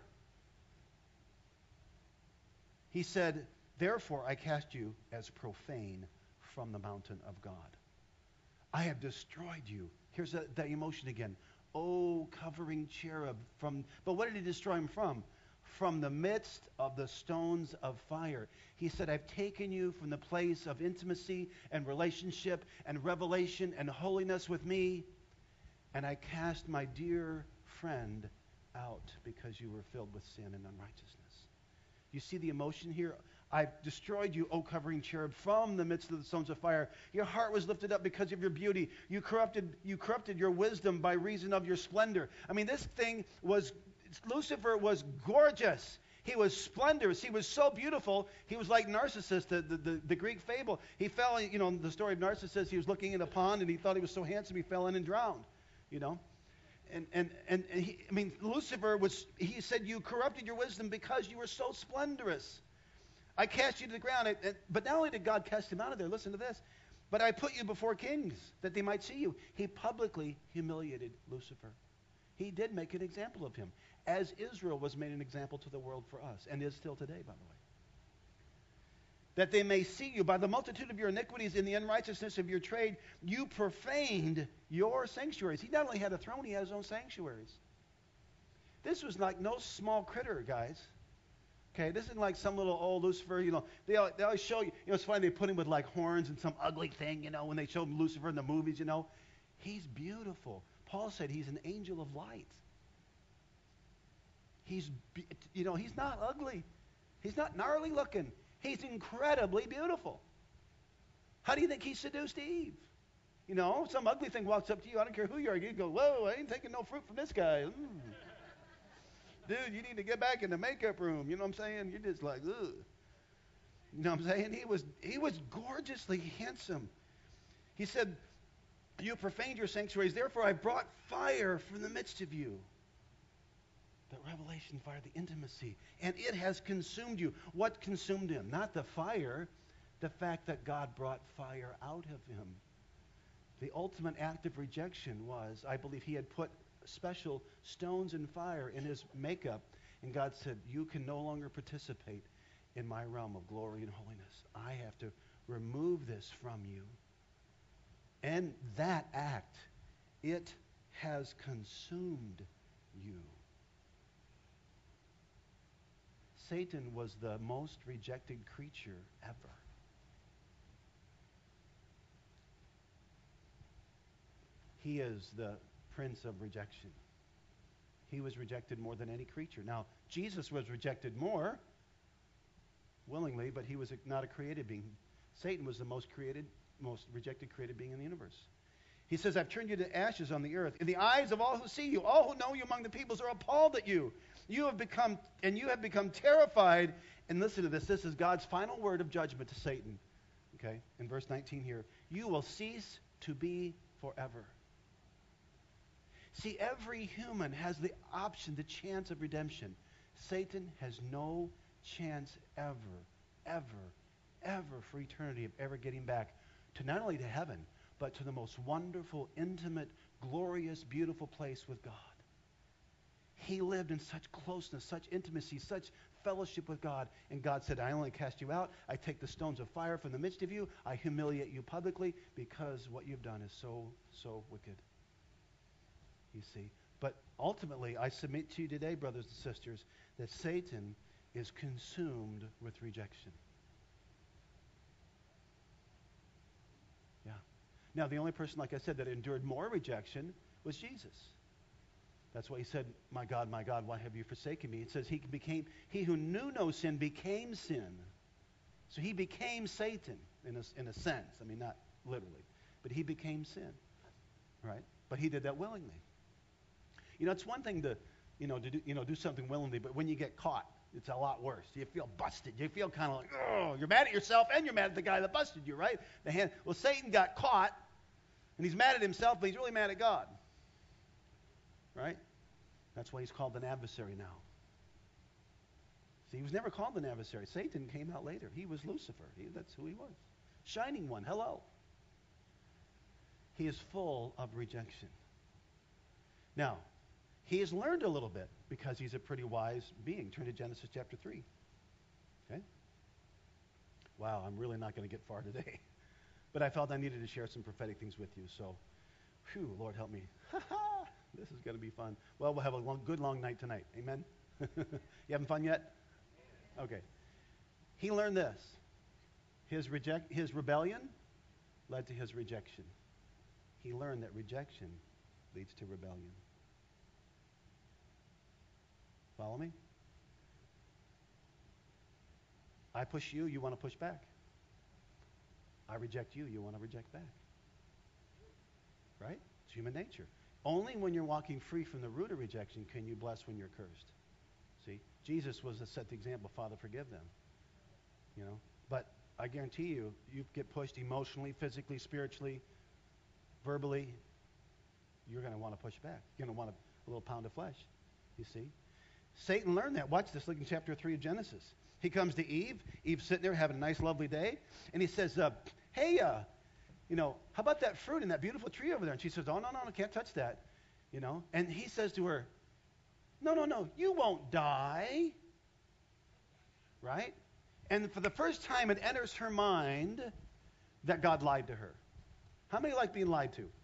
He said, therefore I cast you as profane from the mountain of God. I have destroyed you. Here's that, that emotion again. Oh, covering cherub from, but what did he destroy him from? From the midst of the stones of fire. He said, I've taken you from the place of intimacy and relationship and revelation and holiness with me, and I cast my dear friend out because you were filled with sin and unrighteousness. You see the emotion here? I've destroyed you, O covering cherub, from the midst of the stones of fire. Your heart was lifted up because of your beauty. You corrupted, you corrupted your wisdom by reason of your splendor. I mean, this thing was, Lucifer was gorgeous. He was splendorous. He was so beautiful. He was like Narcissus, the, the, the, the Greek fable. He fell, you know, the story of Narcissus, he was looking in a pond and he thought he was so handsome he fell in and drowned, you know. And, and, and, and he, I mean, Lucifer was, he said, you corrupted your wisdom because you were so splendorous. I cast you to the ground. And, and, but not only did God cast him out of there, listen to this, but I put you before kings that they might see you. He publicly humiliated Lucifer. He did make an example of him, as Israel was made an example to the world for us, and is still today, by the way. That they may see you by the multitude of your iniquities in the unrighteousness of your trade, you profaned your sanctuaries. He not only had a throne, he had his own sanctuaries. This was like no small critter, guys. Okay, this isn't like some little old Lucifer, you know. They, they always show you, you know, it's funny, they put him with like horns and some ugly thing, you know, when they show Lucifer in the movies, you know. He's beautiful. Paul said he's an angel of light. He's, you know, he's not ugly. He's not gnarly looking. He's incredibly beautiful. How do you think he seduced Eve? You know, some ugly thing walks up to you. I don't care who you are. You go, whoa, I ain't taking no fruit from this guy. Mm. Dude, you need to get back in the makeup room. You know what I'm saying? You're just like, ugh. You know what I'm saying? He was, he was gorgeously handsome. He said, you profaned your sanctuaries. Therefore, I brought fire from the midst of you. The revelation fire, the intimacy. And it has consumed you. What consumed him? Not the fire, the fact that God brought fire out of him. The ultimate act of rejection was, I believe he had put special stones and fire in his makeup. And God said, you can no longer participate in my realm of glory and holiness. I have to remove this from you. And that act, it has consumed you. Satan was the most rejected creature ever. He is the prince of rejection. He was rejected more than any creature. Now, Jesus was rejected more willingly, but he was not a created being. Satan was the most created, most rejected created being in the universe. He says, I've turned you to ashes on the earth. In the eyes of all who see you, all who know you among the peoples are appalled at you. You have become, and you have become terrified. And listen to this. This is God's final word of judgment to Satan. Okay, in verse nineteen here. You will cease to be forever. See, every human has the option, the chance of redemption. Satan has no chance ever, ever, ever for eternity of ever getting back to not only to heaven, but to the most wonderful, intimate, glorious, beautiful place with God. He lived in such closeness, such intimacy, such fellowship with God. And God said, I only cast you out. I take the stones of fire from the midst of you. I humiliate you publicly because what you've done is so, so wicked. You see. But ultimately, I submit to you today, brothers and sisters, that Satan is consumed with rejection. Yeah. Now, the only person, like I said, that endured more rejection was Jesus. That's why he said, my God, my God, why have you forsaken me? It says he became, he who knew no sin became sin. So he became Satan in a, in a sense. I mean, not literally. But he became sin. Right? But he did that willingly. You know, it's one thing to, you know, to do, you know, do something willingly, but when you get caught, it's a lot worse. You feel busted. You feel kind of like, oh, you're mad at yourself and you're mad at the guy that busted you, right? The hand, well, Satan got caught, and he's mad at himself, but he's really mad at God. Right? That's why he's called an adversary now. See, he was never called an adversary. Satan came out later. He was Lucifer. He, that's who he was. Shining one. Hello. He is full of rejection. Now, he has learned a little bit because he's a pretty wise being. Turn to Genesis chapter three. Okay? Wow, I'm really not going to get far today. But I felt I needed to share some prophetic things with you. So, whew, Lord help me. This is going to be fun. Well, we'll have a long, good long night tonight. Amen? You having fun yet? Okay. He learned this. His, reject, his rebellion led to his rejection. He learned that rejection leads to rebellion. Follow me? I push you, you want to push back. I reject you, you want to reject back. Right? It's human nature. Only when you're walking free from the root of rejection can you bless when you're cursed. See? Jesus was to set the example, Father, forgive them. You know? But I guarantee you, you get pushed emotionally, physically, spiritually, verbally, you're going to want to push back. You're going to want a, a little pound of flesh, you see. Satan learned that. Watch this. Look in chapter three of Genesis. He comes to Eve. Eve's sitting there having a nice, lovely day. And he says, uh, hey, uh, you know, how about that fruit in that beautiful tree over there? And she says, oh, no, no, I can't touch that. You know. And he says to her, no, no, no, you won't die. Right? And for the first time, it enters her mind that God lied to her. How many like being lied to?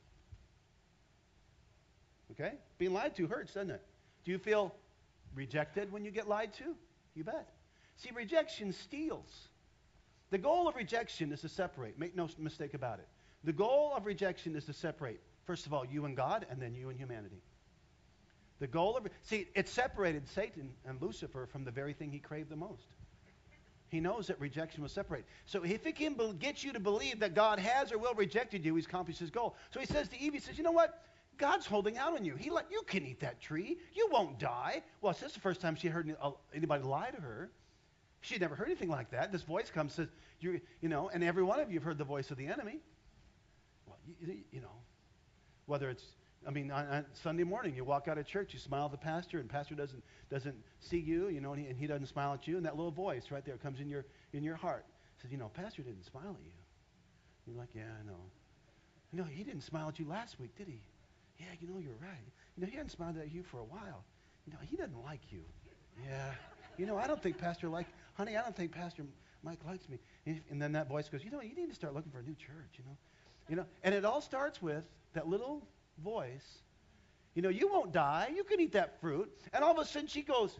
Okay? Being lied to hurts, doesn't it? Do you feel rejected when you get lied to? You bet. See, rejection steals. The goal of rejection is to separate. Make no mistake about it. The goal of rejection is to separate, first of all, you and God, and then you and humanity. The goal of... See, it separated Satan and Lucifer from the very thing he craved the most. He knows that rejection will separate. So if he can be- get you to believe that God has or will rejected you, he's accomplished his goal. So he says to Eve, he says, you know what? God's holding out on you. He let you can eat that tree. You won't die. Well, this is the first time she heard anybody lie to her. She'd never heard anything like that. This voice comes and says, you, you know, and every one of you have heard the voice of the enemy. Well, you, you know, whether it's, I mean, on, on Sunday morning, you walk out of church, you smile at the pastor, and pastor doesn't doesn't see you, you know, and he, and he doesn't smile at you, and that little voice right there comes in your in your heart. Says, you know, pastor didn't smile at you. You're like, yeah, I know. No, he didn't smile at you last week, did he? Yeah, you know, you're right. You know, he hadn't smiled at you for a while. You know, he doesn't like you. Yeah. You know, I don't think Pastor like, honey, I don't think Pastor Mike likes me. And, and then that voice goes, you know, you need to start looking for a new church, you know. You know, and it all starts with that little voice. You know, you won't die. You can eat that fruit. And all of a sudden she goes,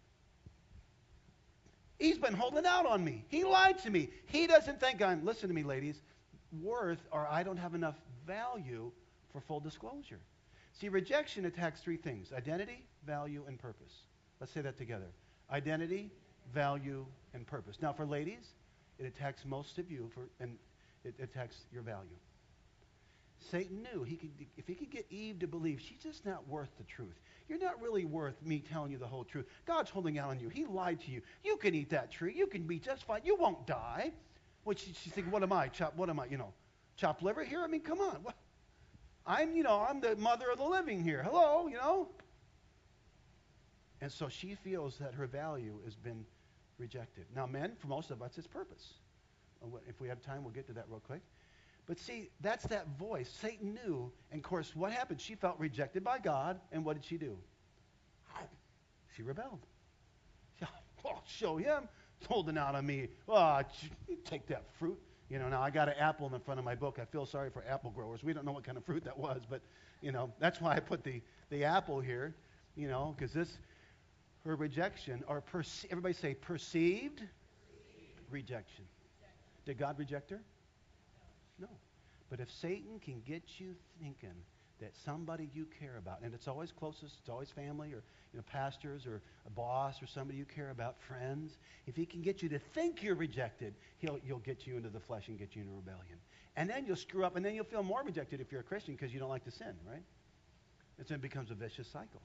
he's been holding out on me. He lied to me. He doesn't think I'm, listen to me, ladies, worth or I don't have enough value for full disclosure. See, rejection attacks three things: identity, value, and purpose. Let's say that together. Identity, value, and purpose. Now, for ladies, it attacks most of you, for, and it attacks your value. Satan knew he could, if he could get Eve to believe she's just not worth the truth. You're not really worth me telling you the whole truth. God's holding out on you. He lied to you. You can eat that tree. You can be just fine. You won't die. Well, she, she's thinking, what am I? Chop, what am I? You know, chopped liver here? I mean, come on. What? I'm, you know, I'm the mother of the living here. Hello, you know. And so she feels that her value has been rejected. Now, men, for most of us, it's purpose. If we have time, we'll get to that real quick. But see, that's that voice. Satan knew, and of course, what happened? She felt rejected by God, and what did she do? She rebelled. I'll show him. He's holding out on me. Oh, take that fruit. You know, now I got an apple in the front of my book. I feel sorry for apple growers. We don't know what kind of fruit that was, but, you know, that's why I put the, the apple here, you know, because this, her rejection, or perce- everybody say perceived, perceived. rejection. Did God reject her? No. But if Satan can get you thinking that somebody you care about, and it's always closest, it's always family or, you know, pastors or a boss or somebody you care about, friends, if he can get you to think you're rejected, he'll, he'll get you into the flesh and get you into rebellion. And then you'll screw up, and then you'll feel more rejected if you're a Christian because you don't like to sin, right? And so it becomes a vicious cycle.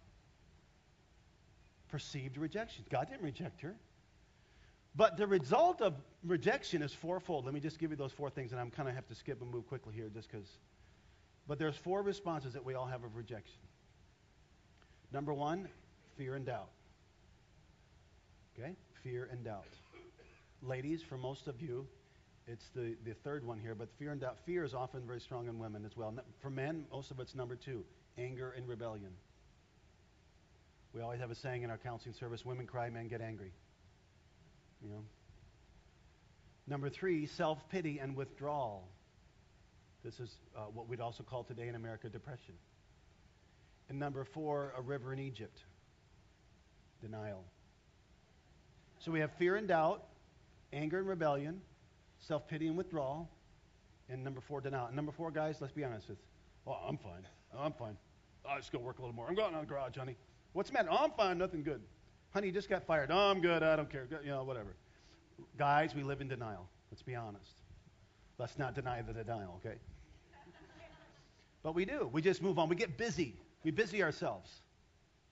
Perceived rejection. God didn't reject her. But the result of rejection is fourfold. Let me just give you those four things, and I'm kind of have to skip and move quickly here just because. But there's four responses that we all have of rejection. Number one, fear and doubt. Okay? Fear and doubt. Ladies, for most of you, it's the, the third one here, but fear and doubt. Fear is often very strong in women as well. For men, most of it's number two, anger and rebellion. We always have a saying in our counseling service, women cry, men get angry. You know. Number three, self-pity and withdrawal. This is uh, what we'd also call today in America depression. And number four, a river in Egypt, denial. So we have fear and doubt, anger and rebellion, self-pity and withdrawal, and number four, denial. And number four, guys, let's be honest with, oh, I'm fine. Oh, I'm fine. I'll just go work a little more. I'm going out in the garage, honey. What's the matter? Oh, I'm fine. Nothing good. Honey, you just got fired. Oh, I'm good. I don't care. You know, whatever. Guys, we live in denial. Let's be honest. Let's not deny the denial, okay? But we do. We just move on. We get busy. We busy ourselves.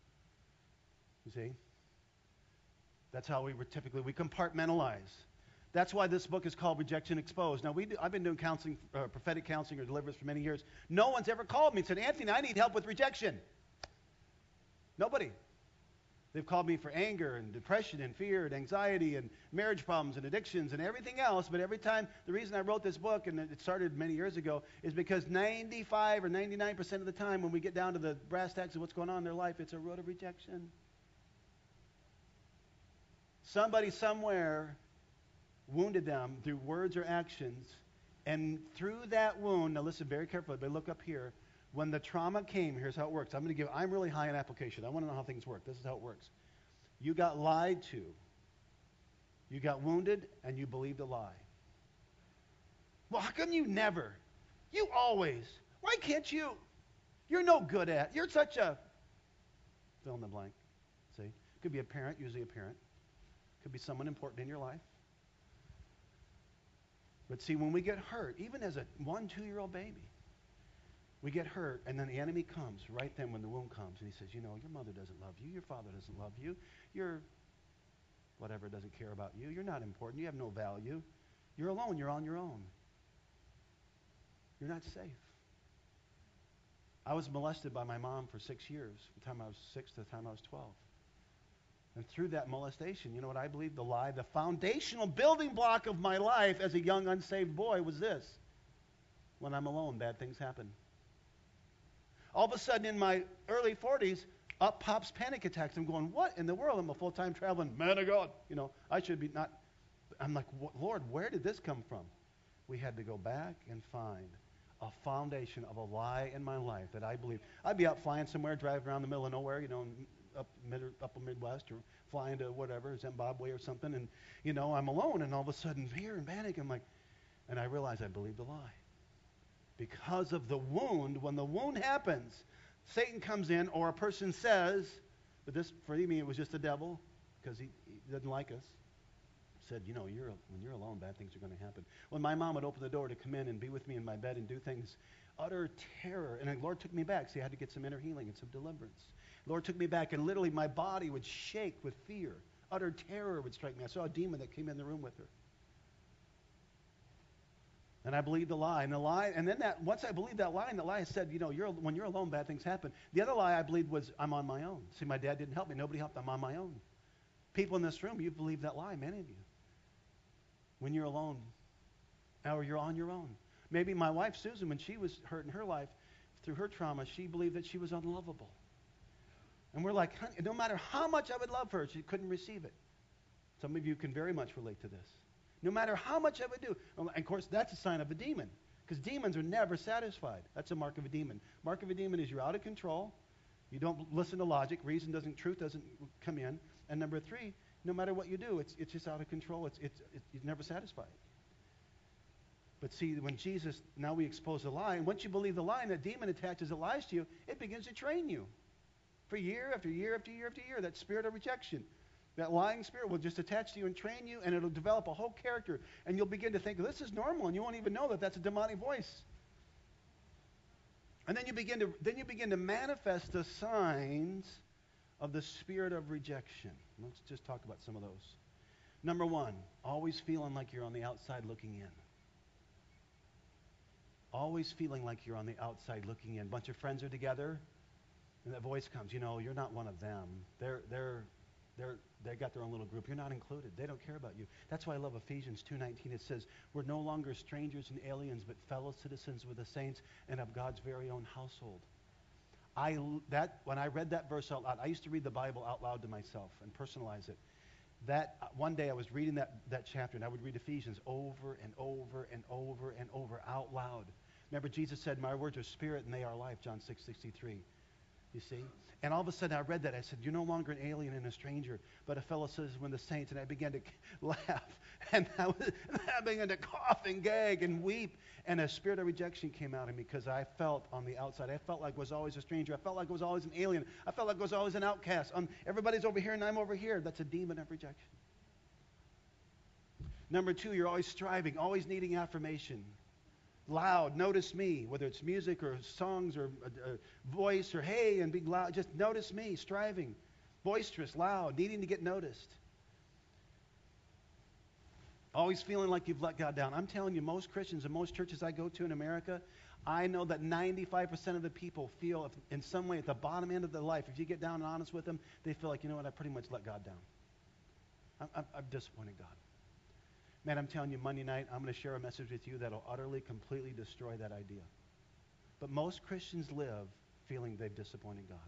You see? That's how we were typically, we compartmentalize. That's why this book is called Rejection Exposed. Now, we do, I've been doing counseling, uh, prophetic counseling or deliverance for many years. No one's ever called me and said, Anthony, I need help with rejection. Nobody. They've called me for anger and depression and fear and anxiety and marriage problems and addictions and everything else. But every time, the reason I wrote this book, and it started many years ago, is because ninety-five or ninety-nine percent of the time when we get down to the brass tacks of what's going on in their life, it's a road of rejection. Somebody somewhere wounded them through words or actions, and through that wound, now listen very carefully, but look up here. When the trauma came, here's how it works. I'm going to give, I'm really high in application. I want to know how things work. This is how it works. You got lied to. You got wounded, and you believed a lie. Well, how come you never? You always. Why can't you? You're no good at. You're such a, fill in the blank. See? Could be a parent, usually a parent. Could be someone important in your life. But see, when we get hurt, even as a one, two-year-old baby, we get hurt, and then the enemy comes right then when the wound comes, and he says, you know, your mother doesn't love you, your father doesn't love you, your whatever doesn't care about you, you're not important, you have no value, you're alone, you're on your own. You're not safe. I was molested by my mom for six years, from the time I was six to the time I was twelve. And through that molestation, you know what I believe? The lie, the foundational building block of my life as a young unsaved boy was this. When I'm alone, bad things happen. All of a sudden in my early forties, up pops panic attacks. I'm going, what in the world? I'm a full-time traveling man of God. You know, I should be not. I'm like, Lord, where did this come from? We had to go back and find a foundation of a lie in my life that I believe. I'd be out flying somewhere, driving around the middle of nowhere, you know, up mid, upper Midwest, or flying to whatever, Zimbabwe or something, and, you know, I'm alone, and all of a sudden, fear and panic, I'm like, and I realize I believed a lie. Because of the wound, when the wound happens, Satan comes in, or a person says, but this, for me, it was just the devil, because he, he doesn't like us, said, you know, you're, when you're alone, bad things are going to happen. When my mom would open the door to come in and be with me in my bed and do things, utter terror, and the Lord took me back. See, I had to get some inner healing and some deliverance. The Lord took me back, and literally my body would shake with fear. Utter terror would strike me. I saw a demon that came in the room with her. And I believed the lie, and the lie, and then that once I believed that lie, and the lie said, you know, you're when you're alone, bad things happen. The other lie I believed was I'm on my own. See, my dad didn't help me. Nobody helped. I'm on my own. People in this room, you believe that lie, many of you. When you're alone, or you're on your own. Maybe my wife Susan, when she was hurt in her life through her trauma, she believed that she was unlovable. And we're like, honey, no matter how much I would love her, she couldn't receive it. Some of you can very much relate to this. No matter how much I would do. And of course, that's a sign of a demon. Because demons are never satisfied. That's a mark of a demon. Mark of a demon is you're out of control. You don't listen to logic. Reason doesn't, truth doesn't come in. And number three, no matter what you do, it's, it's just out of control. It's, it's, it's, it's never satisfied. But see, when Jesus, now we expose the lie. And once you believe the lie and that demon attaches it lies to you, it begins to train you. For year after year after year after year, that spirit of rejection. That lying spirit will just attach to you and train you, and it'll develop a whole character. And you'll begin to think, this is normal, and you won't even know that that's a demonic voice. And then you begin to then you begin to manifest the signs of the spirit of rejection. Let's just talk about some of those. Number one, always feeling like you're on the outside looking in. Always feeling like you're on the outside looking in. A bunch of friends are together, and that voice comes, you know, you're not one of them. They're they're They're, they got their own little group. You're not included. They don't care about you. That's why I love Ephesians two nineteen. It says, we're no longer strangers and aliens, but fellow citizens with the saints and of God's very own household. I, that, when I read that verse out loud, I used to read the Bible out loud to myself and personalize it. That one day I was reading that, that chapter, and I would read Ephesians over and over and over and over out loud. Remember, Jesus said, my words are spirit and they are life, John six sixty-three. You see? And all of a sudden I read that. I said, you're no longer an alien and a stranger, but a fellow citizen with the saints. And I began to laugh. And I, was, and I began to cough and gag and weep. And a spirit of rejection came out of me because I felt on the outside. I felt like I was always a stranger. I felt like I was always an alien. I felt like I was always an outcast. Um, everybody's over here and I'm over here. That's a demon of rejection. Number two, you're always striving, always needing affirmation. Loud, notice me, whether it's music or songs or a, a voice or hey and being loud, just notice me, striving, boisterous, loud, needing to get noticed. Always feeling like you've let God down. I'm telling you, most Christians and most churches I go to in America, I know that ninety-five percent of the people feel if, in some way at the bottom end of their life, if you get down and honest with them, they feel like, you know what, I pretty much let God down. I'm, I'm, I've disappointed God. Man, I'm telling you, Monday night, I'm going to share a message with you that will utterly, completely destroy that idea. But most Christians live feeling they've disappointed God.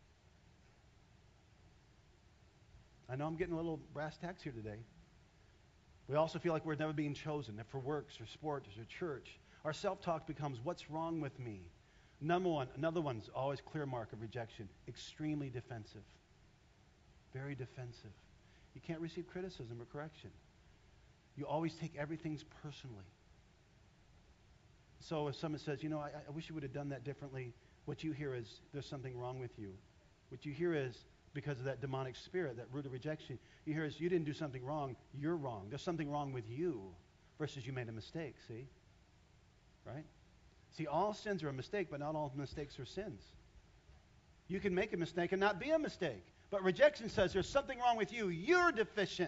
I know I'm getting a little brass tacks here today. We also feel like we're never being chosen, if for works or sports or church. Our self-talk becomes, what's wrong with me? Number one, another one's always clear mark of rejection, extremely defensive. Very defensive. You can't receive criticism or correction. You always take everything personally. So if someone says, you know, I, I wish you would have done that differently, what you hear is, there's something wrong with you. What you hear is, because of that demonic spirit, that root of rejection, you hear is, you didn't do something wrong, you're wrong. There's something wrong with you versus you made a mistake, see? Right? See, all sins are a mistake, but not all mistakes are sins. You can make a mistake and not be a mistake. But rejection says there's something wrong with you. You're deficient.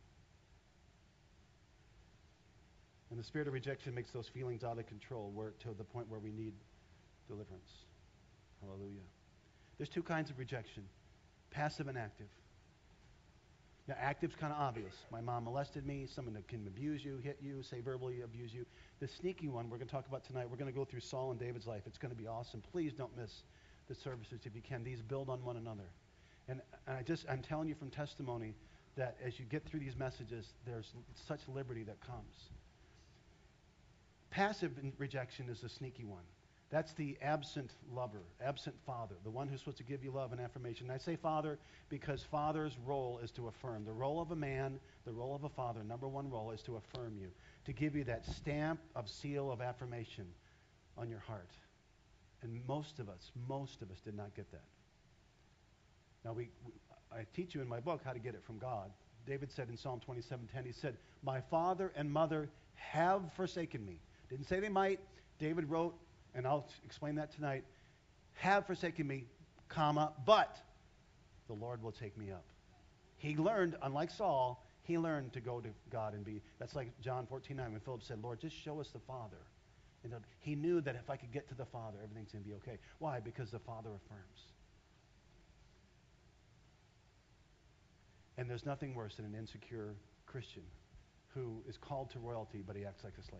And the spirit of rejection makes those feelings out of control where, to the point where we need deliverance. Hallelujah. There's two kinds of rejection. Passive and active. Now, active's kind of obvious. My mom molested me. Someone that can abuse you, hit you, say verbally abuse you. The sneaky one we're going to talk about tonight, we're going to go through Saul and David's life. It's going to be awesome. Please don't miss the services if you can. These build on one another. And, and I just, I'm telling you from testimony that as you get through these messages, there's such liberty that comes. Passive rejection is the sneaky one. That's the absent lover, absent father, the one who's supposed to give you love and affirmation. And I say father because father's role is to affirm. The role of a man, the role of a father, number one role is to affirm you, to give you that stamp of seal of affirmation on your heart. And most of us, most of us did not get that. Now, we, we I teach you in my book how to get it from God. David said in Psalm twenty-seven ten, he said, my father and mother have forsaken me. Didn't say they might. David wrote, and I'll explain that tonight, have forsaken me, comma, but the Lord will take me up. He learned, unlike Saul, he learned to go to God and be, that's like John fourteen nine when Philip said, Lord, just show us the Father. And he knew that if I could get to the Father, everything's going to be okay. Why? Because the Father affirms. And there's nothing worse than an insecure Christian who is called to royalty, but he acts like a slave.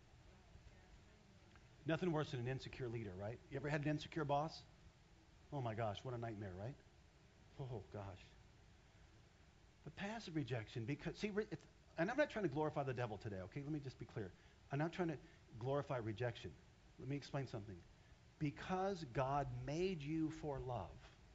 Nothing worse than an insecure leader, right? You ever had an insecure boss? Oh my gosh, what a nightmare, right? Oh gosh. But passive rejection, because, see, it's, and I'm not trying to glorify the devil today, okay? Let me just be clear. I'm not trying to glorify rejection. Let me explain something. Because God made you for love,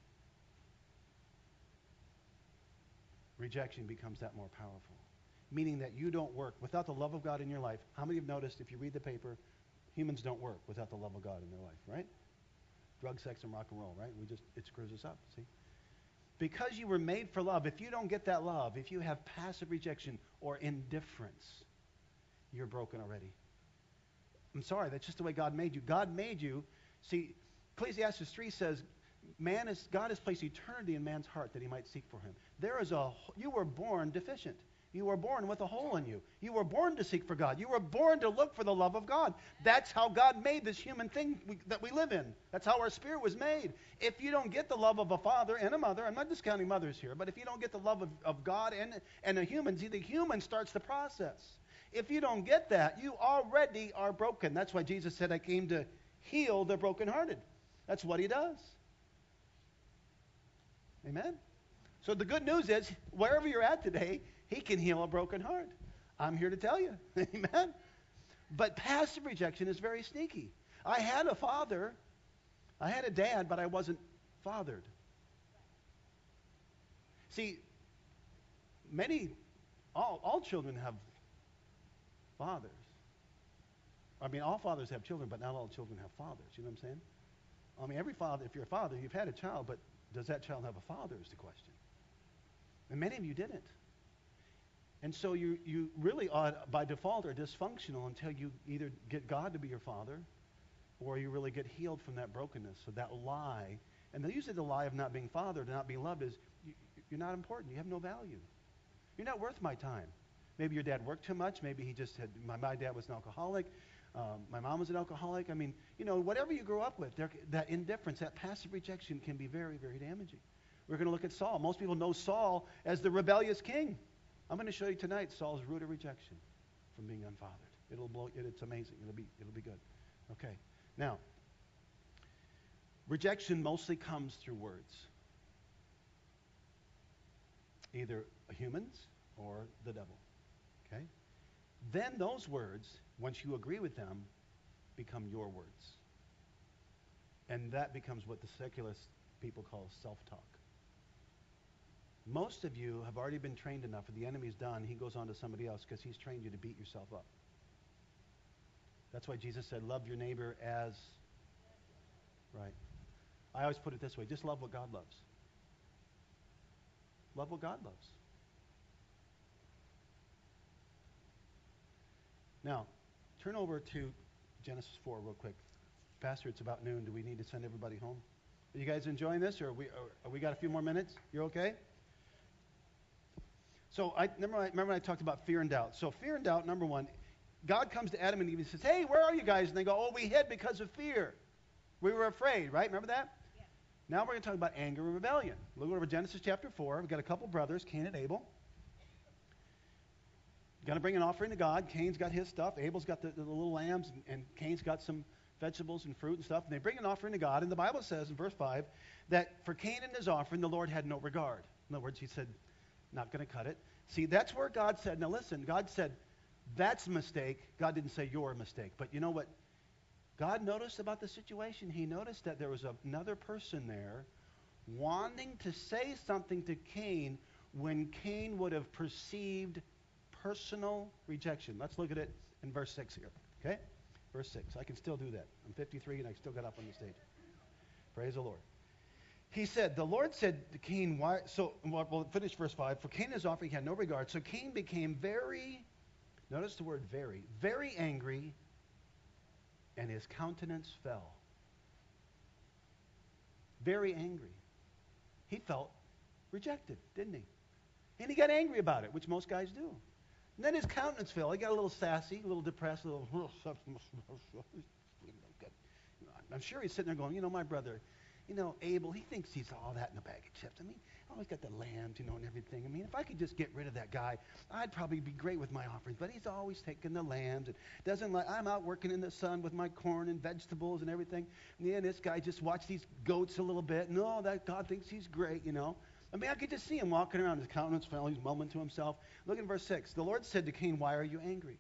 rejection becomes that more powerful. Meaning that you don't work without the love of God in your life. How many have noticed, if you read the paper, humans don't work without the love of God in their life, right? Drug, sex, and rock and roll, right? We just, it screws us up, see? Because you were made for love, if you don't get that love, if you have passive rejection or indifference, you're broken already. I'm sorry, that's just the way God made you. God made you, see, Ecclesiastes three says, man is, God has placed eternity in man's heart that he might seek for him. There is a, you were born deficient. You were born with a hole in you. You were born to seek for God. You were born to look for the love of God. That's how God made this human thing we, that we live in. That's how our spirit was made. If you don't get the love of a father and a mother, I'm not discounting mothers here, but if you don't get the love of, of God and, and a human, see, the human starts the process. If you don't get that, you already are broken. That's why Jesus said, I came to heal the brokenhearted. That's what he does. Amen? So the good news is, wherever you're at today, he can heal a broken heart. I'm here to tell you. Amen? But passive rejection is very sneaky. I had a father. I had a dad, but I wasn't fathered. See, many, all, all children have fathers. I mean, all fathers have children, but not all children have fathers. You know what I'm saying? I mean, every father, if you're a father, you've had a child, but does that child have a father is the question. And many of you didn't. And so you, you really are, by default, are dysfunctional until you either get God to be your father or you really get healed from that brokenness. So that lie, and usually the lie of not being fathered and not being loved is you, you're not important. You have no value. You're not worth my time. Maybe your dad worked too much. Maybe he just had, my, my dad was an alcoholic. Um, my mom was an alcoholic. I mean, you know, whatever you grow up with, there, that indifference, that passive rejection can be very, very damaging. We're going to look at Saul. Most people know Saul as the rebellious king. I'm going to show you tonight Saul's root of rejection from being unfathered. It'll blow, it, it's amazing. It'll be, it'll be good. Okay. Now, rejection mostly comes through words. Either humans or the devil. Okay? Then those words, once you agree with them, become your words. And that becomes what the secular people call self-talk. Most of you have already been trained enough. When the enemy's done, he goes on to somebody else because he's trained you to beat yourself up. That's why Jesus said, love your neighbor as... Right. I always put it this way. Just love what God loves. Love what God loves. Now, turn over to Genesis four real quick. Pastor, it's about noon. Do we need to send everybody home? Are you guys enjoying this, or are we, are we got a few more minutes? You're okay? So I remember, I remember when I talked about fear and doubt. So fear and doubt, number one, God comes to Adam and Eve and says, hey, where are you guys? And they go, oh, we hid because of fear. We were afraid, right? Remember that? Yeah. Now we're going to talk about anger and rebellion. Look over Genesis chapter four. We've got a couple brothers, Cain and Abel. Going to bring an offering to God. Cain's got his stuff. Abel's got the, the little lambs, and, and Cain's got some vegetables and fruit and stuff. And they bring an offering to God. And the Bible says in verse five that for Cain and his offering, the Lord had no regard. In other words, he said, not going to cut it. See, that's where God said, now listen, God said, that's a mistake. God didn't say you're a mistake. But you know what God noticed about the situation? He noticed that there was another person there wanting to say something to Cain when Cain would have perceived personal rejection. Let's look at it in verse six here. Okay? Verse six. I can still do that. I'm fifty-three and I still got up on the stage. Praise the Lord. He said, the Lord said to Cain, why? So, well, we'll finish verse five. For Cain his offering had no regard. So Cain became very, notice the word very, very angry, and his countenance fell. Very angry. He felt rejected, didn't he? And he got angry about it, which most guys do. And then his countenance fell. He got a little sassy, a little depressed, a little... I'm sure he's sitting there going, you know, my brother, you know, Abel, he thinks he's all that in a bag of chips. I mean, I always got the lambs, you know, and everything. I mean, if I could just get rid of that guy, I'd probably be great with my offerings. But he's always taking the lambs and doesn't like, I'm out working in the sun with my corn and vegetables and everything. And yeah, this guy just watched these goats a little bit. No, that God thinks he's great, you know. I mean, I could just see him walking around, his countenance fell, he's mumbling to himself. Look at verse six. The Lord said to Cain, why are you angry?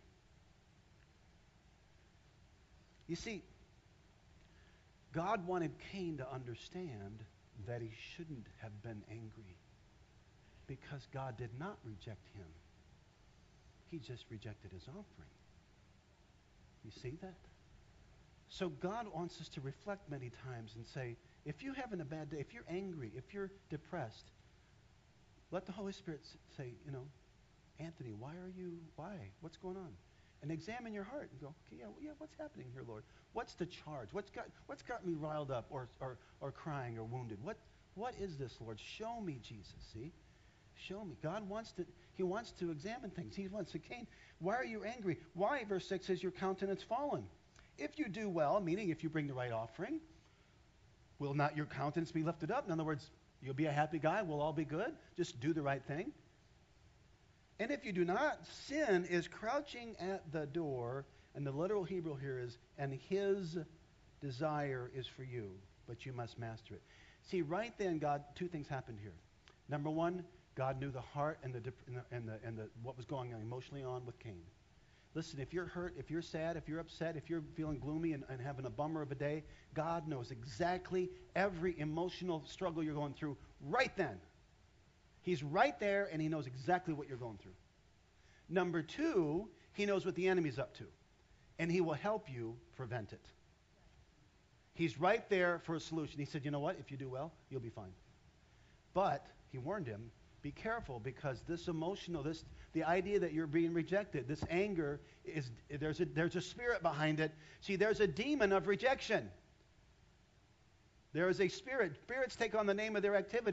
You see, God wanted Cain to understand that he shouldn't have been angry because God did not reject him. He just rejected his offering. You see that? So God wants us to reflect many times and say, if you're having a bad day, if you're angry, if you're depressed, let the Holy Spirit say, you know, Anthony, why are you, why? What's going on? And examine your heart and go, okay, yeah, yeah, what's happening here, Lord? What's the charge? What's got, what's got me riled up or, or, or crying or wounded? What, what is this, Lord? Show me, Jesus, see? Show me. God wants to, he wants to examine things. He wants to, Cain, why are you angry? Why, verse six says, your countenance fallen. If you do well, meaning if you bring the right offering, will not your countenance be lifted up? In other words, you'll be a happy guy. We'll all be good. Just do the right thing. And if you do not, sin is crouching at the door. And the literal Hebrew here is, and his desire is for you, but you must master it. See, right then, God, two things happened here. Number one, God knew the heart and the, and the, and the, and the what was going on emotionally on with Cain. Listen, if you're hurt, if you're sad, if you're upset, if you're feeling gloomy and, and having a bummer of a day, God knows exactly every emotional struggle you're going through right then. He's right there, and he knows exactly what you're going through. Number two, he knows what the enemy's up to, and he will help you prevent it. He's right there for a solution. He said, you know what? If you do well, you'll be fine. But he warned him, be careful, because this emotional, this the idea that you're being rejected, this anger, is there's a, there's a spirit behind it. See, there's a demon of rejection. There is a spirit. Spirits take on the name of their activity.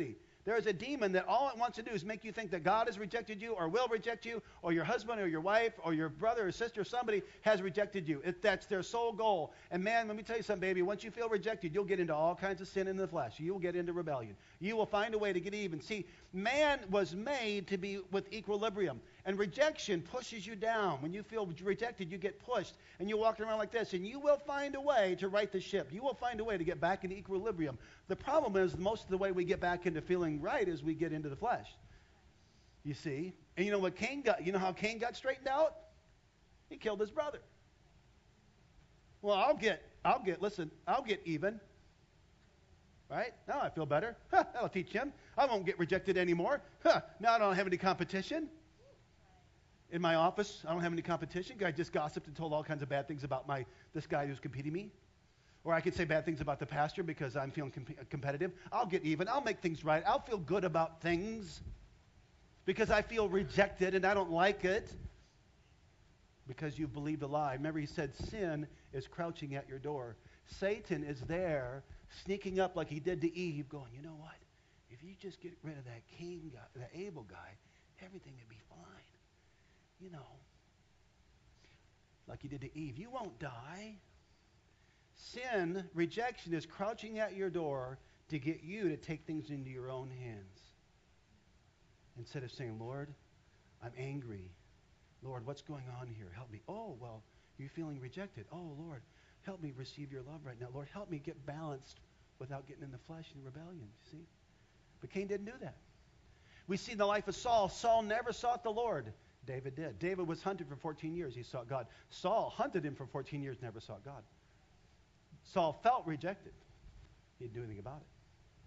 There is a demon that all it wants to do is make you think that God has rejected you or will reject you, or your husband or your wife or your brother or sister or somebody has rejected you. It, that's their sole goal. And man, let me tell you something, baby. Once you feel rejected, you'll get into all kinds of sin in the flesh. You will get into rebellion. You will find a way to get even. See, man was made to be with equilibrium. And rejection pushes you down. When you feel rejected, you get pushed. And you're walking around like this. And you will find a way to right the ship. You will find a way to get back into equilibrium. The problem is most of the way we get back into feeling right is we get into the flesh. You see? And you know what Cain got? You know how Cain got straightened out? He killed his brother. Well, I'll get, I'll get, listen, I'll get even. Right? Now I feel better. Huh, that'll teach him. I won't get rejected anymore. Huh, now I don't have any competition. In my office, I don't have any competition. Guy just gossiped and told all kinds of bad things about my this guy who's competing me. Or I could say bad things about the pastor because I'm feeling comp- competitive. I'll get even. I'll make things right. I'll feel good about things because I feel rejected and I don't like it because you've believed a lie. Remember, he said sin is crouching at your door. Satan is there sneaking up like he did to Eve going, you know what? If you just get rid of that Cain guy, that Abel guy, everything would be fine. You know, like he did to Eve. You won't die. Sin, rejection, is crouching at your door to get you to take things into your own hands. Instead of saying, Lord, I'm angry. Lord, what's going on here? Help me. Oh, well, you're feeling rejected. Oh, Lord, help me receive your love right now. Lord, help me get balanced without getting in the flesh and rebellion. You see? But Cain didn't do that. We see in the life of Saul, Saul never sought the Lord. David did. David was hunted for fourteen years. He sought God. Saul hunted him for fourteen years, never sought God. Saul felt rejected. He didn't do anything about it.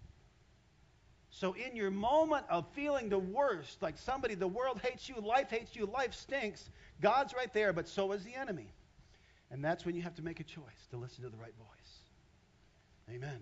So in your moment of feeling the worst, like somebody, the world hates you, life hates you, life stinks, God's right there, but so is the enemy. And that's when you have to make a choice to listen to the right voice. Amen.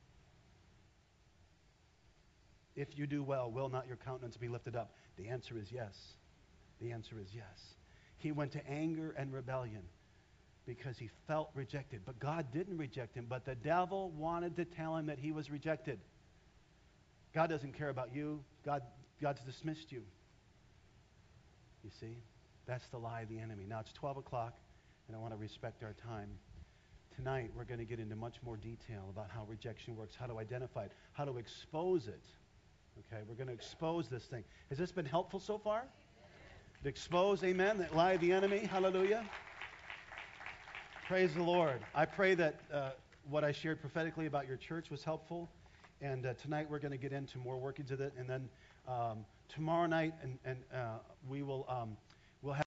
If you do well, will not your countenance be lifted up? The answer is yes. The answer is yes. He went to anger and rebellion because he felt rejected. But God didn't reject him, but the devil wanted to tell him that he was rejected. God doesn't care about you. God, God's dismissed you. You see? That's the lie of the enemy. Now it's twelve o'clock, and I want to respect our time. Tonight, we're going to get into much more detail about how rejection works, how to identify it, how to expose it. Okay, we're going to expose this thing. Has this been helpful so far? To expose, amen, that lie of the enemy. Hallelujah. Praise the Lord. I pray that uh, what I shared prophetically about your church was helpful. And uh, tonight we're going to get into more workings of it. And then um, tomorrow night, and, and uh, we will um, we'll have